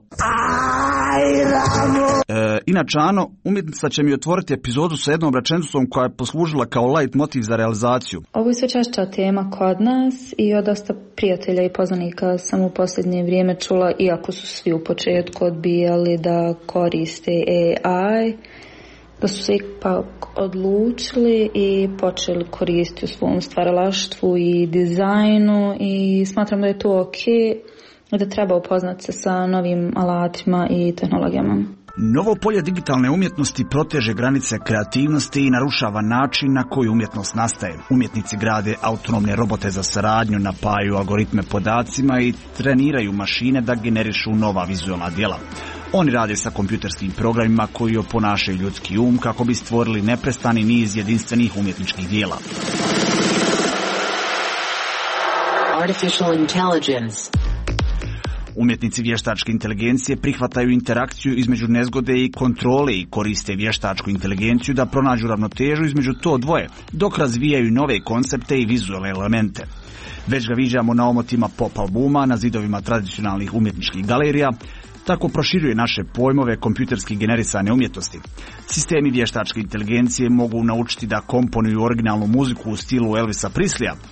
E, inače, Ano, umjetnica će mi otvoriti epizodu sa jednom rečenicom koja je poslužila kao light motiv za realizaciju. Ovo je sve češća tema kod nas i od dosta prijatelja i poznanika sam u posljednje vrijeme čula, iako su svi u početku odbijali da koriste A I, da su se ipak odlučili i počeli koristiti u svom stvaralaštvu i dizajnu i smatram da je to ok, da treba upoznati se sa novim alatima i tehnologijama. Novo polje digitalne umjetnosti proteže granice kreativnosti i narušava način na koji umjetnost nastaje. Umjetnici grade autonomne robote za saradnju, napajaju algoritme podacima i treniraju mašine da generišu nova vizualna djela. Oni rade sa kompjuterskim programima koji oponašaju ljudski um kako bi stvorili neprestani niz jedinstvenih umjetničkih djela. Artificial intelligence. Umjetnici vještačke inteligencije prihvataju interakciju između nezgode i kontrole i koriste vještačku inteligenciju da pronađu ravnotežu između to dvoje, dok razvijaju nove koncepte i vizualne elemente. Već ga viđamo na omotima pop albuma, na zidovima tradicionalnih umjetničkih galerija, tako proširuje naše pojmove kompjuterski generisane umjetnosti. Sistemi vještačke inteligencije mogu naučiti da komponuju originalnu muziku u stilu Elvisa Preslya,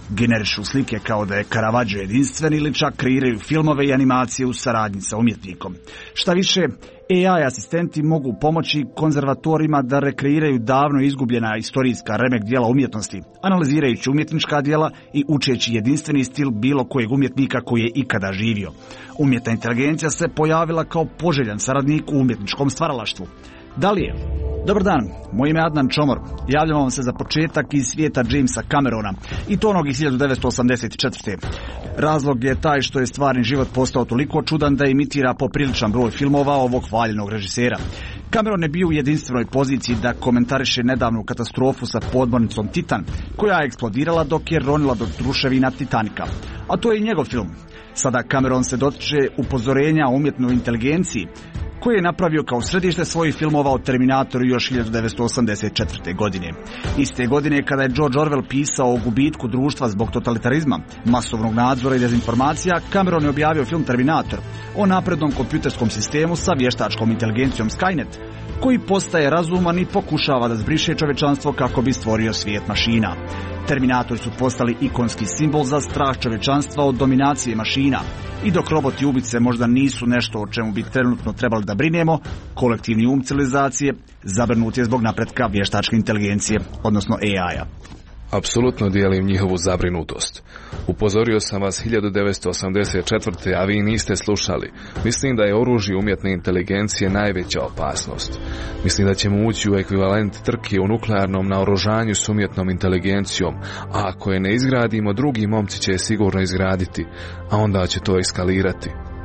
Generišu slike kao da je Caravaggio jedinstven ili čak kreiraju filmove i animacije u saradnji sa umjetnikom. Šta više, A I asistenti mogu pomoći konzervatorima da rekreiraju davno izgubljena istorijska remek dijela umjetnosti, analizirajući umjetnička dijela i učeći jedinstveni stil bilo kojeg umjetnika koji je ikada živio. Umjetna inteligencija se pojavila kao poželjan saradnik u umjetničkom stvaralaštvu. Da li je? Dobar dan, moje ime je Adnan Čomor. Javljam vam se za početak iz svijeta Jamesa Camerona, i to onog iz hiljadu devetsto osamdeset četvrte. Razlog je taj što je stvarni život postao toliko čudan da imitira popriličan broj filmova ovog hvaljenog režisera. Cameron je bio u jedinstvenoj poziciji da komentariše nedavnu katastrofu sa podmornicom Titan, koja je eksplodirala dok je ronila do ruševina Titanika. A to je i njegov film. Sada Cameron se dotiče upozorenja o umjetnoj inteligenciji, koji je napravio kao središte svojih filmova o Terminatoru još hiljadu devetsto osamdeset četvrte. godine. Iste godine kada je George Orwell pisao o gubitku društva zbog totalitarizma, masovnog nadzora i dezinformacija, Cameron je objavio film Terminator o naprednom kompjuterskom sistemu sa vještačkom inteligencijom Skynet, koji postaje razuman i pokušava da zbriše čovečanstvo kako bi stvorio svijet mašina. Terminatori su postali ikonski simbol za strah čovečanstva od dominacije mašina. I dok roboti ubice možda nisu nešto o čemu bi trenutno trebali da brinemo, kolektivni um civilizacije zabrinut je zbog napretka vještačke inteligencije, odnosno A I-a. Apsolutno dijelim njihovu zabrinutost. Upozorio sam vas hiljadu devetsto osamdeset četvrte. a vi niste slušali. Mislim da je oružje umjetne inteligencije najveća opasnost. Mislim da ćemo ući u ekvivalent trke u nuklearnom naoružanju s umjetnom inteligencijom, a ako je ne izgradimo, drugi momci će je sigurno izgraditi, a onda će to eskalirati.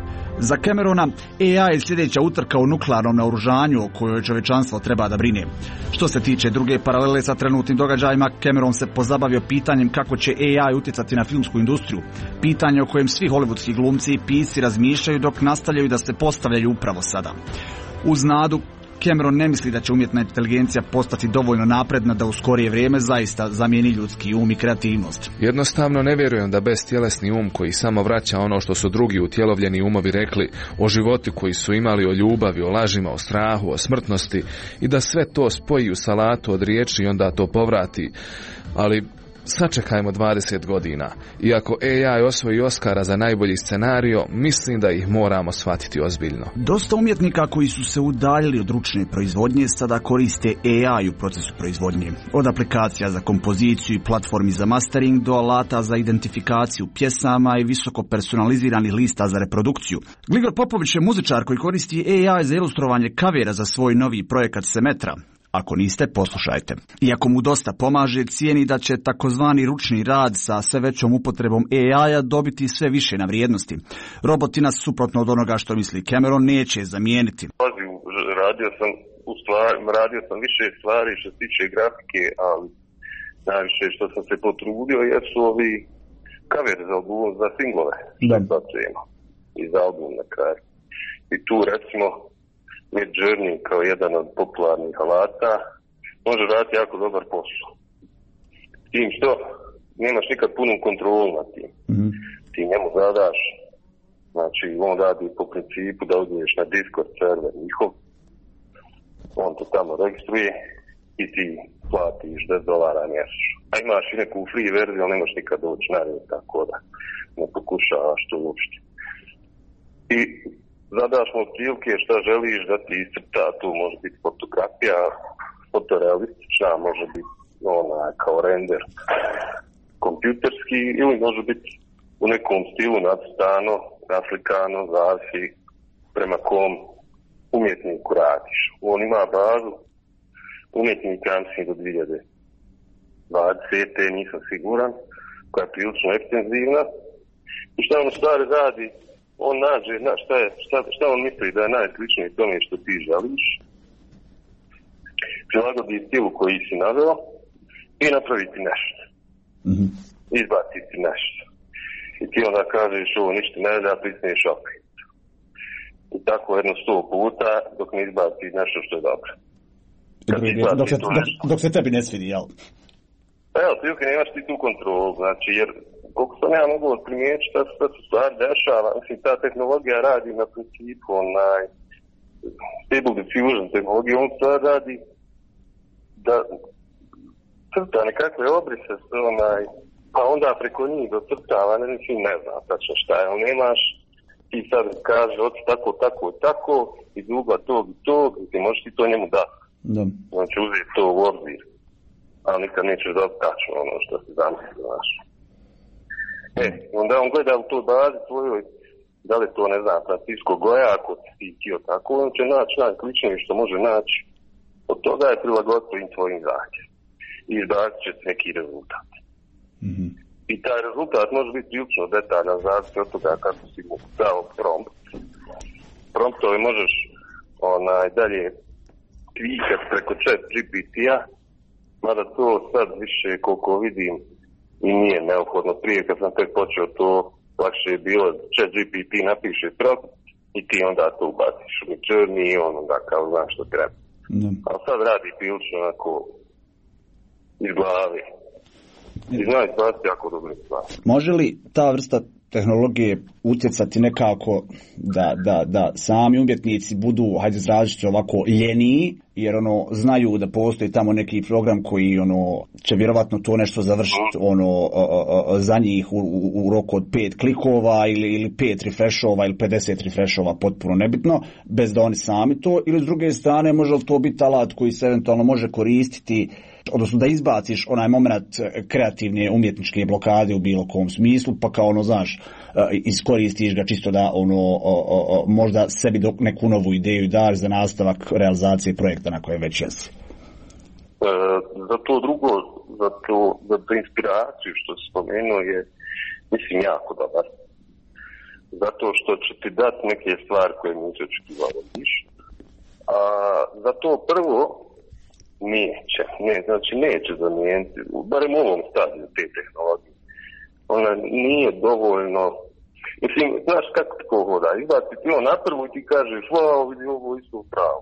Za Camerona, A I je sljedeća utrka u nuklearnom naoružanju o kojoj čovečanstvo treba da brine. Što se tiče druge paralele sa trenutnim događajima, Cameron se pozabavio pitanjem kako će A I utjecati na filmsku industriju. Pitanje o kojem svi hollywoodski glumci i pisci razmišljaju dok nastavljaju da se postavljaju upravo sada. Uz nadu, Cameron ne misli da će umjetna inteligencija postati dovoljno napredna da u skorije vrijeme zaista zamijeni ljudski um i kreativnost. Jednostavno ne vjerujem da beztjelesni um koji samo vraća ono što su drugi utjelovljeni umovi rekli o životu koji su imali, o ljubavi, o lažima, o strahu, o smrtnosti, i da sve to spoji u salatu od riječi i onda to povrati. Ali sačekajmo dvadeset godina. Iako A I osvoji Oscara za najbolji scenario, mislim da ih moramo shvatiti ozbiljno. Dosta umjetnika koji su se udaljili od ručne proizvodnje sada koriste A I u procesu proizvodnje. Od aplikacija za kompoziciju i platformi za mastering do alata za identifikaciju pjesama i visoko personaliziranih lista za reprodukciju. Gligor Popović je muzičar koji koristi A I za ilustrovanje kavera za svoj novi projekat Semetra. Ako niste, poslušajte. Iako mu dosta pomaže, cijeni da će takozvani ručni rad sa sve većom upotrebom A I-a dobiti sve više na vrijednosti. Roboti nas, suprotno od onoga što misli Cameron, neće zamijeniti. Radio sam, u stvari, radio sam više stvari što se tiče grafike, ali najviše što sam se potrudio jesu ovi kaveri za album, za singlove. Da. I za album na kraju. I tu recimo Mid Journey kao jedan od popularnih alata može raditi jako dobar posao. Tim što nemaš nikad punu kontrolu nad tim. Mm-hmm. Ti njemu zadaš, znači on radi po principu da odniješ na Discord server njihov, on to tamo registruje i ti platiš deset dolara mjesečno. A imaš i neku free verziju, ali nemaš nikad doći na red, tako da ne pokušavaš to uopšte. I zadaš mu otprilike šta želiš da ti iscrta, tu može biti fotografija, fotorealistična, može biti ona kao render kompjuterski, ili može biti u nekom stilu nacrtano, naslikano, zavisi prema kom umjetniku radiš. On ima bazu umjetnika, mislim, do dvije hiljade dvadesete. nisam siguran, koja je prilično ekstenzivna. I šta on stvari radi? On nađe, na, šta, je, šta, šta on misli da je najsličnije tome što ti želiš, prilagodi stilu koji si naveo i napraviti nešto. Mm-hmm. Izbaciti nešto. I ti onda kažeš ovo ništa ne da, prisniješ opet. I tako jedno sto puta dok ne izbaci nešto što je dobro. Dok se, dok, dok se tebi ne svidi, jel? Pa evo, ti nemaš ti tu kontrolu, znači, jer koliko sam ja mogu primijetiti šta, šta se stvar dešava, mislim, ta tehnologija radi na principu onaj Stable Diffusion tehnologija, on stvar radi da crta nekakve obrise onaj pa onda preko njih docrtava, ne mislim, ne znam tačno šta je, ali nemaš, ti sad kaže, od tako, tako, tako, i duga tog i tog, i ti možeš ti to njemu dati. Da. On će uzeti to u obzir, ali nikad nećeš dobiti tačno ono što si zamislio, znaš. E, onda on gleda u toj bazi tvojoj, da li to, ne znam, Francisco Goja, ako ti htio tako, on će naći najkličnije što može naći. Od toga je prilagoditi im tvojim zahtjevom. I izbacit će neki rezultat. Mm-hmm. I taj rezultat može biti ključno detaljan, zavisi od toga kako si mu dao prompt. Promptovi možeš onaj, dalje klikati preko chat G P T-a, mada to sad više koliko vidim i nije neophodno. Prije kad sam tek počeo to, lakše je bilo chat G P T napiše prompt i ti onda to ubaciš u Midjourney i on onda kao znam što treba. Mm. Ali sad radi prilično onako iz glave. I zna izbaciti jako dobro stvari. Može li ta vrsta tehnologije utjecati nekako da, da, da sami umjetnici budu, hajde izraziti ovako, ljeniji, jer ono znaju da postoji tamo neki program koji ono će vjerovatno to nešto završiti ono o, o, o, za njih u, u, u roku od pet klikova ili, ili pet refreshova ili pedeset refreshova, potpuno nebitno, bez da oni sami to, ili s druge strane može li to biti alat koji se eventualno može koristiti, odnosno da izbaciš onaj moment kreativne umjetničke blokade u bilo kom smislu, pa kao ono, znaš, iskoristiš ga čisto da ono o, o, o, možda sebi neku novu ideju daš za nastavak realizacije projekta na koje već jesi. E, za to drugo, za, to, za tu inspiraciju što si spomenuo je, mislim, jako dobar. Zato što će ti dati neke stvari koje nisi očekivao više. A za to prvo neće, ne, znači neće zamijeniti, barem u ovom stadiju te tehnologije. Ona nije dovoljno, mislim, znaš kako tko hoda, izbaci ti on na prvu i ti kažeš, wow, vidi ovo isto pravo.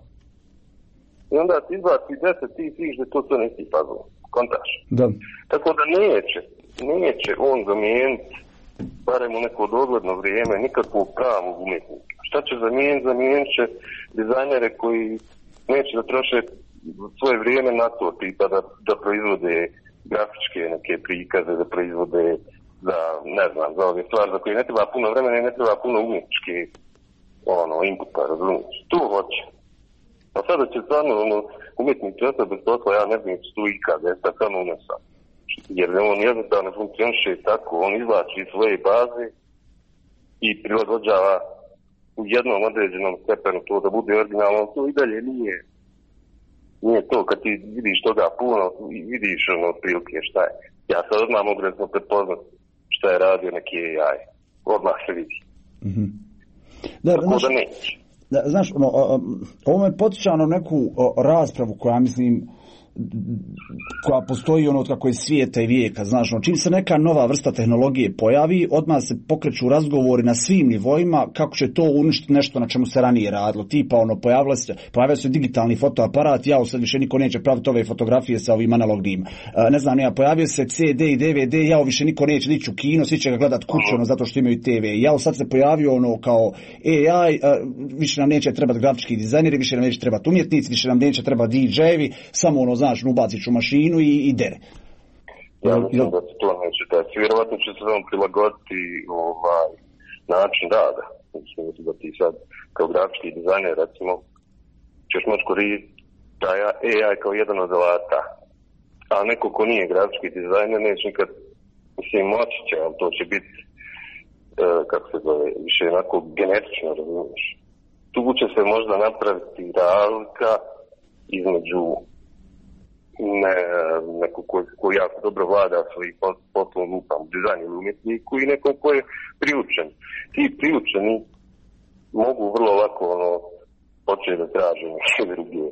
I onda ti izbaci deset, ti vidiš da to to nisi fazon, kontaš. Da. Tako da neće, neće on zamijeniti, barem u neko dogledno vrijeme, nikakvog pravog umjetnika. Šta će zamijeniti? Zamijenit će dizajnere koji neće da troše svoje vrijeme na to, tipa da, da proizvode grafičke neke prikaze, da proizvode za, ne znam, za ove stvari za koje ne treba puno vremena i ne treba puno umjetničke ono, inputa, razumiješ. To hoće. A sada će stvarno ono, umjetnici ostati bez posla, ja ne znam što ikad, je sad samo unesam. Jer on jednostavno funkcioniše tako, on izvlači iz svoje baze i prilagođava u jednom određenom stepenu to da bude originalno, to i dalje nije Nije to, kad ti vidiš toga puno, vidiš ono otprilike šta je. Ja sad odmah mogu recimo prepoznat šta je radio neki A I. Odmah se vidi. Mm-hmm. Da, Tako znaš, da neće. Da, znaš, ono, ovo me podsjeća na neku o, raspravu koja, mislim, koja postoji ono od kako je svijeta i vijeka, znaš, ono, čim se neka nova vrsta tehnologije pojavi, odmah se pokreću razgovori na svim nivoima kako će to uništiti nešto na čemu se ranije radilo, tipa ono, pojavilo se, pojavio se digitalni fotoaparat, ja sad više niko neće praviti ove fotografije sa ovim analognim, ne znam, ja, pojavio se C D i D V D, ja više niko neće ići u kino, svi će ga gledat kući, ono, zato što imaju T V, ja sad se pojavio ono kao A I, više nam neće trebati grafički dizajneri, više nam neće trebati umjetnici, više nam neće trebati D J-evi, samo ono, znaš, ubaciš u mašinu i, i dere. Ja mislim da se to neće taći. Vjerovatno će se vam prilagoditi ovaj način rada. Mislim da ti sad kao grafički dizajner, recimo, ćeš moći koristiti taj A I kao jedan od alata. A neko ko nije grafički dizajner neće nikad, mislim, moći će, ali to će biti, uh, kako se zove, više onako genetično, razumiješ. Tu će se možda napraviti razlika između ne, neko koji ko jako dobro vlada svoj poslovnom lupam, dizajn ili umjetniku i nekom koji je priučen. Ti priučeni mogu vrlo lako ono, početi da traže neke druge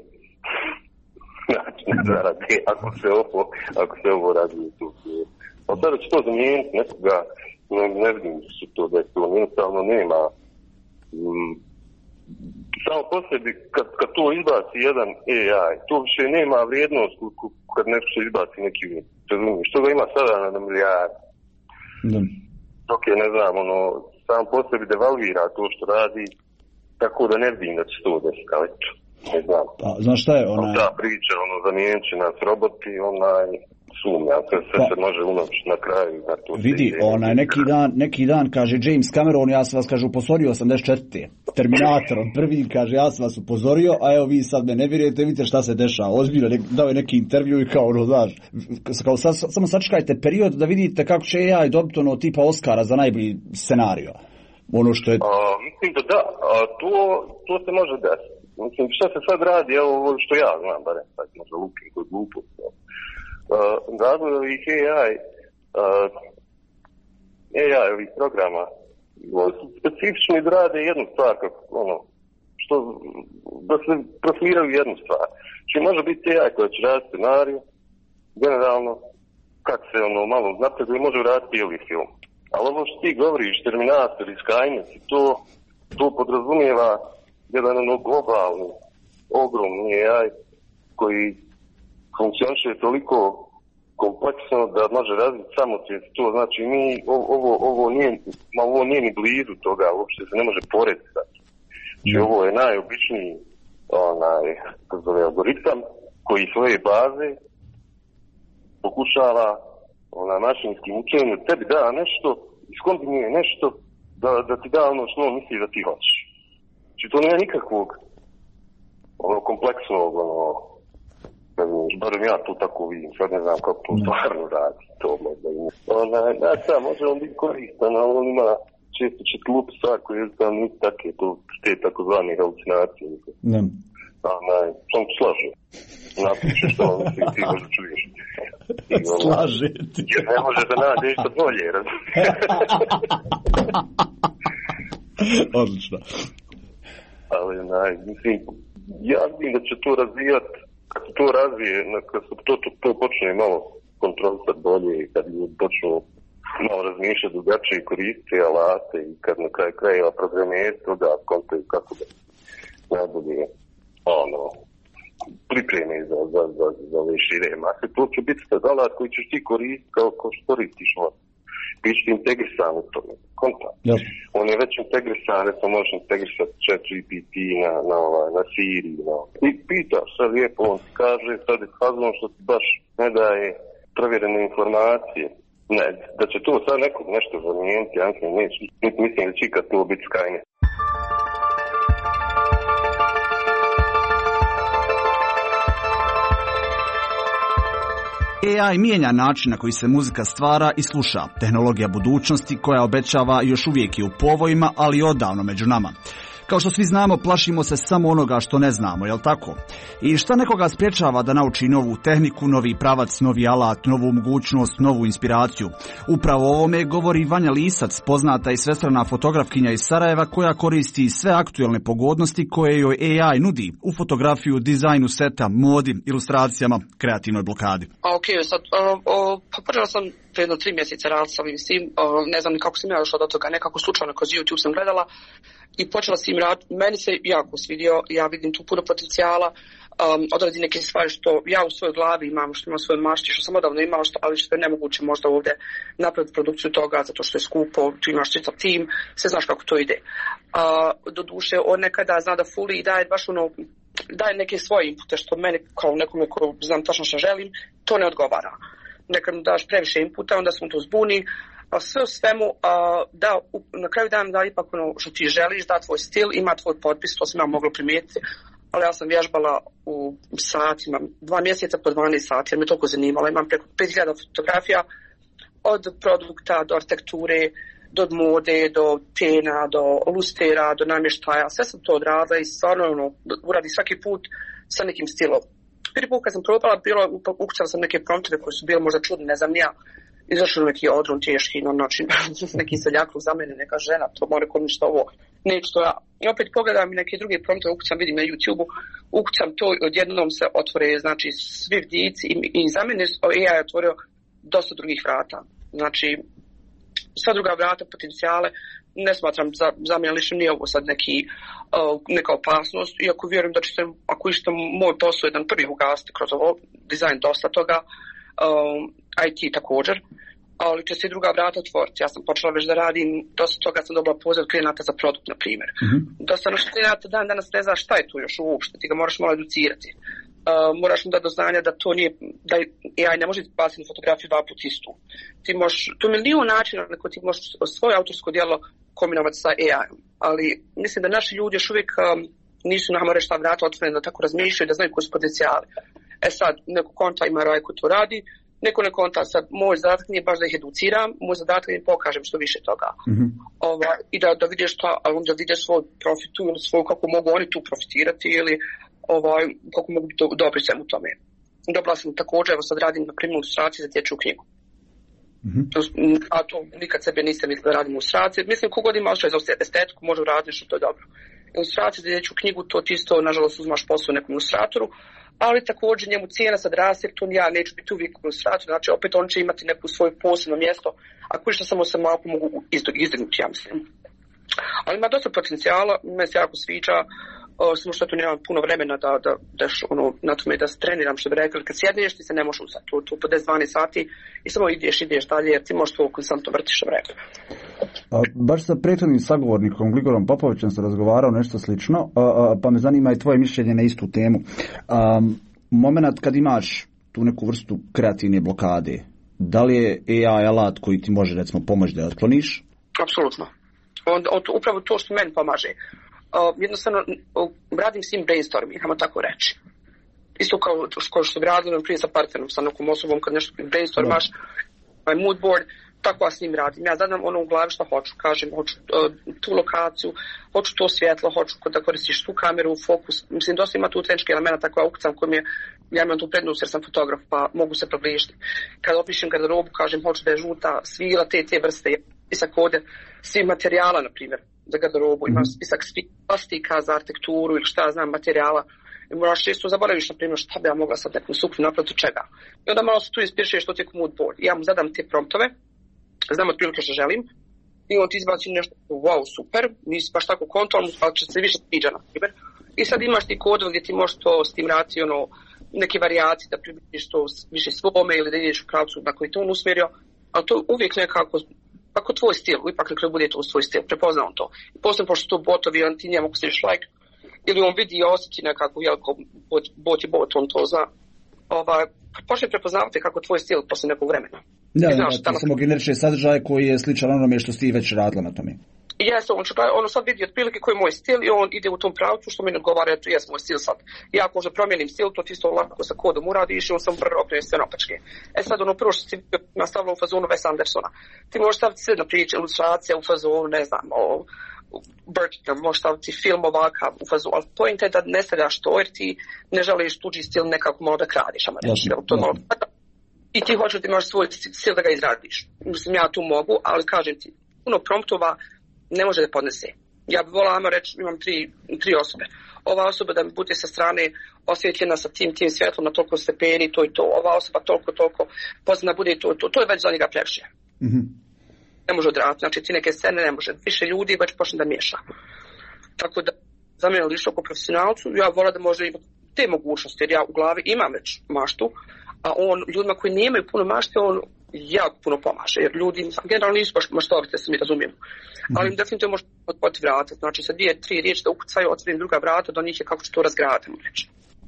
načine zarade ako se ovo, ako se ovo razvije tu. A sada će to zamijeniti nekoga, ne, ne vidim su to da je to jednostavno nema. Mm, samo po sebi, kad, kad to izbaci jedan A I, to više nema vrijednost kad nešto se izbaci neki umjetnik. Što ga ima sada na milijardu. Mm. Dok je, ne znam, ono, sam po sebi devalvira to što radi, tako da ne vidim da će to desiti, ne znam. Pa, znaš šta je onaj... Ta priča, ono, zamijenit će nas roboti, onaj... sumnjam, sve, sve pa, se može unovći na kraju. Na to vidi, onaj, neki dan, neki dan kaže James Cameron, ja sam vas, kaže, upozorio osamdeset četvrte Terminatorom prvi, kaže, ja sam vas upozorio, a evo vi sad me ne vjerujete, vidite šta se dešava. Ozbiljno, dao je neki intervju i kao, ono, znaš, kao, sad, samo sačekajte period da vidite kako će A I dobiti ono tipa Oscara za najbolji scenario. Ono što je... A, mislim da da, a to, to se može desiti. Mislim, šta se sad radi, evo što ja znam, barem, sad možda lukim kod glupost. Uh, razvoj ovih A I, uh, A I ovih programa, specifično izrade jednu stvar, kako, ono, što, da se profiliraju jednu stvar. Či može biti A I koja će raditi scenariju, generalno, kako se ono malo napreduje, može raditi cijeli film. Ali ovo što ti govoriš, Terminator i Skynet, to, to podrazumijeva jedan ono globalni, ogromni A I koji funkcioniše toliko kompleksno da može razviti samosvijest. To znači mi, ovo, ovo, nije, ma ovo nije ni blizu toga, uopšte se ne može porediti. Znači ovo je najobičniji onaj, kako zove, algoritam koji svoje baze pokušava onaj mašinskim učenjem tebi da nešto, iskombinuje nešto da, da ti da ono što on misli da ti hoćeš. Znači to nema nikakvog ono kompleksnog, ono, barem ja to tako vidim, sad ne znam kako to stvarno radi, to možda ima. Ona, da, da, može on biti koristan, ali on ima često četlup stvar koje je tam nisu takve, to te takozvane halucinacije. Ne. Ona, sam slaže. Napiše što on misli, ti možda čuješ. Slaže ti. Jer ne može da nađe isto bolje, razumije. Odlično. Ali, naj, mislim, ja vidim da će to razvijati, kad se to razvije, kad se to, to, to počne malo kontrolisati bolje i kad ljudi počnu malo razmišljati drugačije, koristiti alate i kad na kraju krajeva programerstvo da kontaju kako da najbolje ono, pripreme za, za, za, za ove šire mase. To će biti sad alat koji ćeš ti koristiti kao, kao što koristiš on. Biće integrisan u tome. Kontakt. Yes. On je već integrisan, recimo možeš integrisati chat G P T na, na, na, na Siri. Na. I pitaš sad lijepo, on ti kaže, sad je fazno što ti baš ne daje provjerene informacije. Ne, da će to sad nekog nešto zamijeniti, ja mislim, neće, mislim da će ikad to biti Skynet. A I mijenja način na koji se muzika stvara i sluša. Tehnologija budućnosti koja obećava još uvijek je u povojima, ali odavno među nama. Kao što svi znamo, plašimo se samo onoga što ne znamo, jel tako? I šta nekoga spriječava da nauči novu tehniku, novi pravac, novi alat, novu mogućnost, novu inspiraciju? Upravo o ovome govori Vanja Lisac, poznata i svestrana fotografkinja iz Sarajeva koja koristi sve aktuelne pogodnosti koje joj A I nudi u fotografiju, dizajnu seta, modi, ilustracijama, kreativnoj blokadi. Ok, sad, uh, pa počela sam predno tri mjeseca raditi sa ovim s tim, uh, ne znam kako sam ja došla do toga, nekako slučajno kroz YouTube sam gledala i počela s tim raditi. Meni se jako svidio, ja vidim tu puno potencijala, um, odradi neke stvari što ja u svojoj glavi imam, što imam svoje mašti, što sam odavno imala, što, ali što je nemoguće možda ovdje napraviti produkciju toga, zato što je skupo, tu imaš čitav tim, sve znaš kako to ide. Uh, do duše, on nekada zna da fuli i daje baš ono, daje neke svoje inpute, što meni kao nekome ko znam tačno što želim, to ne odgovara. Nekad mu daš previše inputa, onda se mu to zbuni, a sve u svemu, a, da, na kraju dana da ipak ono što ti želiš, da tvoj stil, ima tvoj potpis, to sam ja mogla primijetiti, ali ja sam vježbala u satima, dva mjeseca po dvanaest sati, jer me toliko zanimalo, imam preko pet hiljada fotografija, od produkta do arhitekture, do mode, do tena, do lustera, do namještaja, sve sam to odradila i stvarno ono, uradi svaki put sa nekim stilom. Prvi put kad sam probala, bilo, ukucala sam neke promptove koji su bili možda čudni, ne znam ja, izašao neki odron teški, no, znači, neki seljakluk za mene, neka žena, to mora kod ništa ovo, neću to ja. I opet pogledam i neke druge promptove, ukucam, vidim na YouTube-u, ukucam to i odjednom se otvore, znači, svi vdici i, i za mene A I je otvorio dosta drugih vrata. Znači, sva druga vrata, potencijale, ne smatram, za, za mene lično nije ovo sad neki, uh, neka opasnost, iako vjerujem da će se, ako išta moj posao jedan prvi ugasiti kroz ovo, dizajn dosta toga, um, I T također, ali će se i druga vrata otvoriti. Ja sam počela već da radim, dosta toga sam dobila poziv od klijenata za produkt, na primjer. Mm-hmm. Dosta naš klijenata dan danas ne zna šta je tu još uopšte, ti ga moraš malo educirati. Uh, moraš mu dati do znanja da to nije, da A I ne može baciti fotografiju dva put istu. Ti možeš, to je milion načina na koji ti možeš svoje autorsko djelo kombinovati sa A I-om. Ali mislim da naši ljudi još uvijek um, nisu nama reći ta vrata otvorena da tako razmišljaju, da znaju koji su potencijali. E sad, neko konta ima raj koji to radi, neko ne konta, sad moj zadatak nije baš da ih educiram, moj zadatak je da im pokažem što više toga. Mm-hmm. Ova, I da, da vidiš šta, ali onda vidiš svoj profitu ili svoj, kako mogu oni tu profitirati ili ovaj, kako mogu do, dobri svem u tome. Dobila sam također, evo sad radim na primjer ilustraciji za dječju knjigu. Mm-hmm. A to nikad sebe nisam mislila da radim ilustracije. Mislim, kogod ima ošao za estetiku, može uraditi što to je dobro. Ilustracije za dječju knjigu, to ti isto, nažalost, uzmaš posao nekom ilustratoru, ali također njemu cijena sad raste, jer to ja neću biti uvijek ilustrator, znači opet on će imati neku svoje posebno mjesto, ako išta samo se malo mogu izdignuti, ja mislim. Ali ima dosta potencijala, me se jako sviđa, uh, samo što tu nemam puno vremena da, da, da, ono, na tome da se treniram, što bi rekli, kad sjedneš ti se ne možeš uzeti, tu, tu po deset dvanaest sati i samo ideš, ideš dalje, jer ti možeš to konstantno vrtiš, što bi rekli. A, baš sa prethodnim sagovornikom Gligorom Popovićem se razgovarao nešto slično, a, a, pa me zanima i tvoje mišljenje na istu temu. A, moment kad imaš tu neku vrstu kreativne blokade, da li je A I alat koji ti može, recimo, pomoći da je otkloniš? Apsolutno. On, on, upravo to što meni pomaže. Uh, jednostavno, uh, radim s njim brainstorming, hajmo tako reći. Isto kao, kao što bi radili prije sa partnerom, sa nekom osobom, kad nešto brainstormaš, my mood board, tako ja s njim radim. Ja zadam ono u glavi što hoću, kažem, hoću uh, tu lokaciju, hoću to svjetlo, hoću da koristiš tu kameru, fokus. Mislim, dosta ima tu tehnički elemena, tako ja ukucam koji mi je, ja imam tu prednost jer sam fotograf, pa mogu se približiti. Kad opišem garderobu, kažem, hoću da je žuta, svila, te, te vrste, spisak ovdje, svih materijala, na primjer, za garderobu, imam spisak svih plastika za arhitekturu ili šta ja znam, materijala. I moraš često zaboraviš, na primjer, šta bi ja mogla sad neku suknju napraviti čega. I onda malo se tu inspirišeš što ti je mood board. Ja mu zadam te promptove, znam otprilike što želim, i on ti izbaci nešto, wow, super, nisi baš tako kontrolno, ali će se više sviđa, na primjer. I sad imaš ti kodove gdje ti možeš to s tim raditi, ono, neke varijacije da približiš to više svome ili da ideš u pravcu na koji to on usmjerio, ali to uvijek nekako, ako tvoj stil, ipak nekako bude to svoj stil, prepoznao on to. I posebno pošto to botovi, on ti njemu ako stiš like, ili on vidi i osjeti nekako, jel, bot, bot je bot, on to zna. Ovaj, počne prepoznavati kako tvoj stil posle nekog vremena. Da, da, da, ti samo generiše sadržaj koji je sličan onome što ti već radila na tome. Jesu, on, on sad vidi otprilike koji je moj stil i on ide u tom pravcu što mi ne odgovara, eto jes moj stil sad. Ja ako možda promijenim stil, to ti isto lako sa kodom uradiš i on sam prvo okrenje sve napačke. E sad ono prvo što si nastavila u fazonu Wes Andersona. Ti možeš staviti sve na priče, ilustracije u fazonu, ne znam, o Burton, možeš staviti film ovakav u fazonu, ali point je da ne stavljaš to jer ti ne želiš tuđi stil nekako malo da kradiš, ama reći. To je malo... I ti hoćeš da imaš svoj stil da ga izradiš. Mislim, ja tu mogu, ali kažem ti, puno promptova ne može da podnese. Ja bih volila, ajmo reći, imam tri, tri osobe. Ova osoba da mi bude sa strane osvjetljena sa tim, tim svjetlom na toliko stepeni, to i to. Ova osoba toliko, toliko, pozna bude to, to. To je već za njega previše. Mm-hmm. Ne može odraditi. Znači, ti neke scene ne može. Više ljudi već počne da miješa. Tako da, za mene lično kao profesionalcu, ja volim da može imati te mogućnosti, jer ja u glavi imam već maštu, a on, ljudima koji nemaju puno mašte, on jako puno pomaže, jer ljudi generalno nisu baš maštovite, se mi razumijemo. Mm-hmm. Ali im definitivno može otvoriti vrata, znači sa dvije, tri riječi da ukucaju, otvorim druga vrata, do njih je kako će to razgraditi, reći.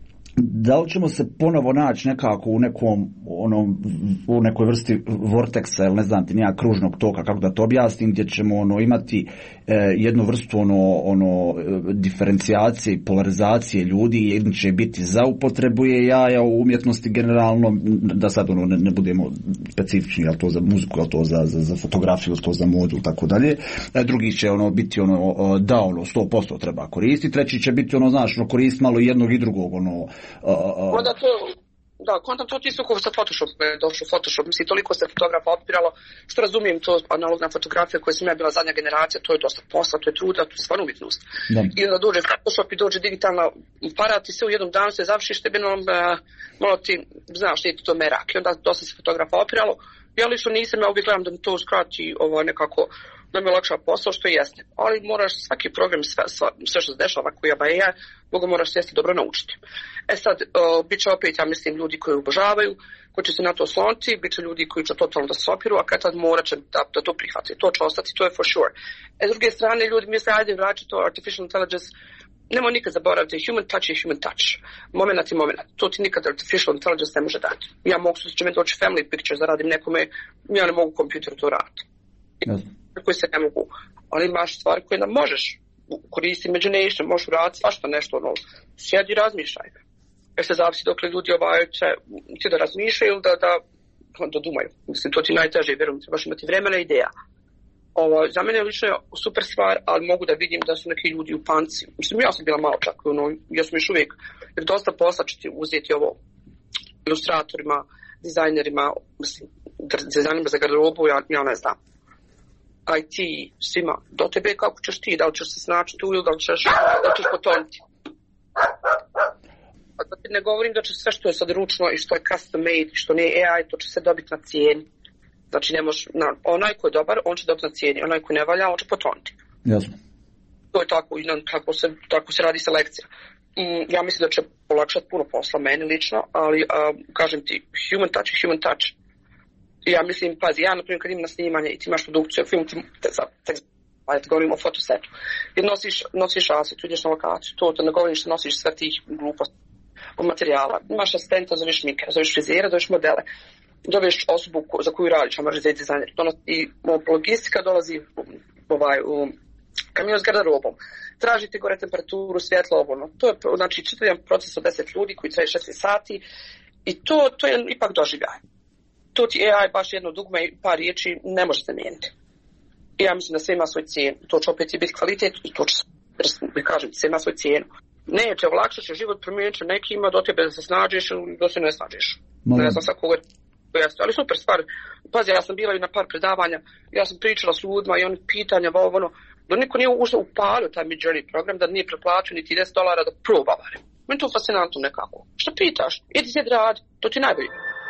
Da li ćemo se ponovo naći nekako u nekom, ono, u nekoj vrsti vorteksa, ili ne znam ti, nijak kružnog toka, kako da to objasnim, gdje ćemo ono, imati e, jednu vrstu ono, ono, diferencijacije i polarizacije ljudi, jedni će biti za upotrebu jaja u umjetnosti generalno, da sad ono, ne, ne budemo specifični, jel to za muziku, jel to za, za, za fotografiju, jel to za modu, tako dalje. Drugi će ono, biti ono, da ono, sto posto treba koristiti, treći će biti ono, znaš, ono, koristiti malo jednog i drugog, ono, Uh, uh. Onda to, da, kontam to ti isto kao sa Photoshop, je došao Photoshop, mislim, toliko se fotografa opiralo, što razumijem, to analogna fotografija koja sam ja bila zadnja generacija, to je dosta posla, to je truda, to je stvarno umjetnost. Da. I onda dođe Photoshop i dođe digitalna aparat i sve u jednom danu se završiš, tebi malo, malo ti, znaš, nije ti to merak, i onda dosta se fotografa opiralo. Ja lično nisam, ja uvijek gledam da mi to skrati ovo, nekako, da mi olakša posao, što jeste. Ali moraš svaki program, sve, sve, sve što se dešava, koji je ja, mogu moraš sjesti dobro naučiti. E sad, uh, bit će opet, ja mislim, ljudi koji obožavaju, koji će se na to osloniti, bit će ljudi koji će totalno da se opiru, a kad tad morat će da, da to prihvati. To će ostati, to je for sure. E, s druge strane, ljudi misle, ajde, vraći to artificial intelligence, nemoj nikad zaboraviti, human touch je human touch. Moment je moment. To ti nikad artificial intelligence ne može dati. Ja mogu se će me doći family picture, zaradim nekome, ja ne mogu kompjuteru to raditi. Yes. Koji se ne mogu. Ali imaš stvari koje nam možeš koristiti imagination, možeš raditi svašta nešto, ono, sjedi i razmišljaj. Jer se zavisi dokle ljudi ovaj će ti da razmišljaju ili da, da, da dumaju. Mislim, to ti najteže, vjerujem, trebaš imati vremena i ideja. Ovo, za mene je lično super stvar, ali mogu da vidim da su neki ljudi u panci. Mislim, ja sam bila malo čak, ono, ja sam još uvijek, jer dosta posla će ti uzeti ovo ilustratorima, dizajnerima, mislim, dizajnerima za garderobu, ja, ja ne znam. I T, svima, do tebe kako ćeš ti, da li ćeš se snaći tu ili da li ćeš, da ćeš potoniti. A da ti ne govorim da će sve što je sad ručno i što je custom made i što nije A I, to će se dobiti na cijeni. Znači, ne može, na, onaj ko je dobar, on će dobiti na cijeni, onaj ko ne valja, on će potoniti. Jasno. To je tako, i tako se, tako se radi selekcija. Mm, ja mislim da će olakšati puno posla, meni lično, ali uh, kažem ti, human touch je human touch. Ja mislim, pazi, ja, na primjer, kad imam na snimanje i ti imaš produkciju, film ti, te, te, ajde, govorim o fotosetu, jer nosiš, nosiš aset, ideš na lokaciju, to, to ne govorim što nosiš sve tih gluposti od materijala. Imaš asistenta, zoveš mikera, zoveš frizera, zoveš modele. Dobiješ osobu za koju radiš, a može za dizajner. I logistika dolazi ovaj, u kamion s garderobom. Tražite gore temperaturu, svjetlo, ovo. To je znači čitav proces od deset ljudi koji traje šest sati i to, to je ipak doživljaj. To ti A I baš jedno dugme i par riječi ne može zamijeniti. I ja mislim da sve ima svoj cijenu. To će opet i biti kvalitet i to će, kažem, sve ima svoj cijenu. Neće, olakšat će život, promijenit će nekima do tebe da se snađeš ili da se ne snađeš. Ne znam sad koga jeste, ali super stvar. Pazi, ja sam bila i na par predavanja, ja sam pričala s ljudima i oni pitanja, ovo, ono, da niko nije ušao upalio taj Midjourney program, da nije preplatio niti deset dolara da proba barem. Meni to fascinantno nekako. Što pitaš? Idi sjed rad, to ti najbolje.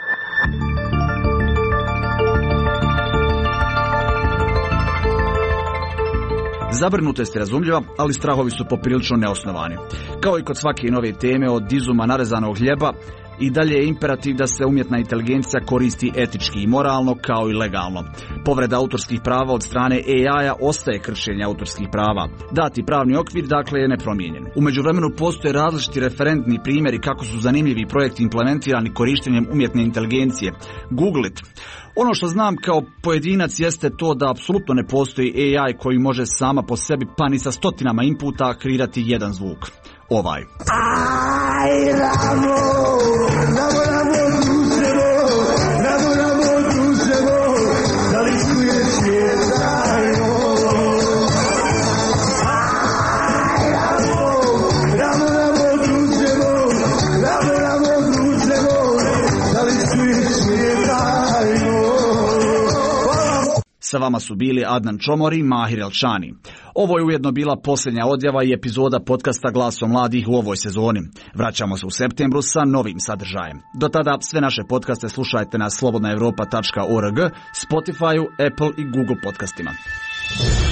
Zabrinutost je razumljiva, ali strahovi su poprilično neosnovani. Kao i kod svake nove teme od izuma narezanog hljeba, i dalje je imperativ da se umjetna inteligencija koristi etički i moralno kao i legalno. Povreda autorskih prava od strane A I-a ostaje kršenje autorskih prava. Dati pravni okvir dakle je nepromijenjen. U međuvremenu postoje različiti referentni primjeri kako su zanimljivi projekti implementirani korištenjem umjetne inteligencije. Google it. Ono što znam kao pojedinac jeste to da apsolutno ne postoji A I koji može sama po sebi pa ni sa stotinama inputa kreirati jedan zvuk. Ovaj. Aj, ramo, ramo, ramo, druževo, ramo, ramo, druževo, da li čuješ jedajno? Aj, ramo, ramo, ramo, druževo, ramo, ramo, druževo, da li čuješ jedajno? Sa vama su bili Adnan Čomor i Mahir Elčani. Ovo je ujedno bila posljednja odjava i epizoda podcasta Glasom mladih u ovoj sezoni. Vraćamo se u septembru sa novim sadržajem. Do tada sve naše podcaste slušajte na slobodna europa tačka org, Spotifyu, Apple i Google podcastima.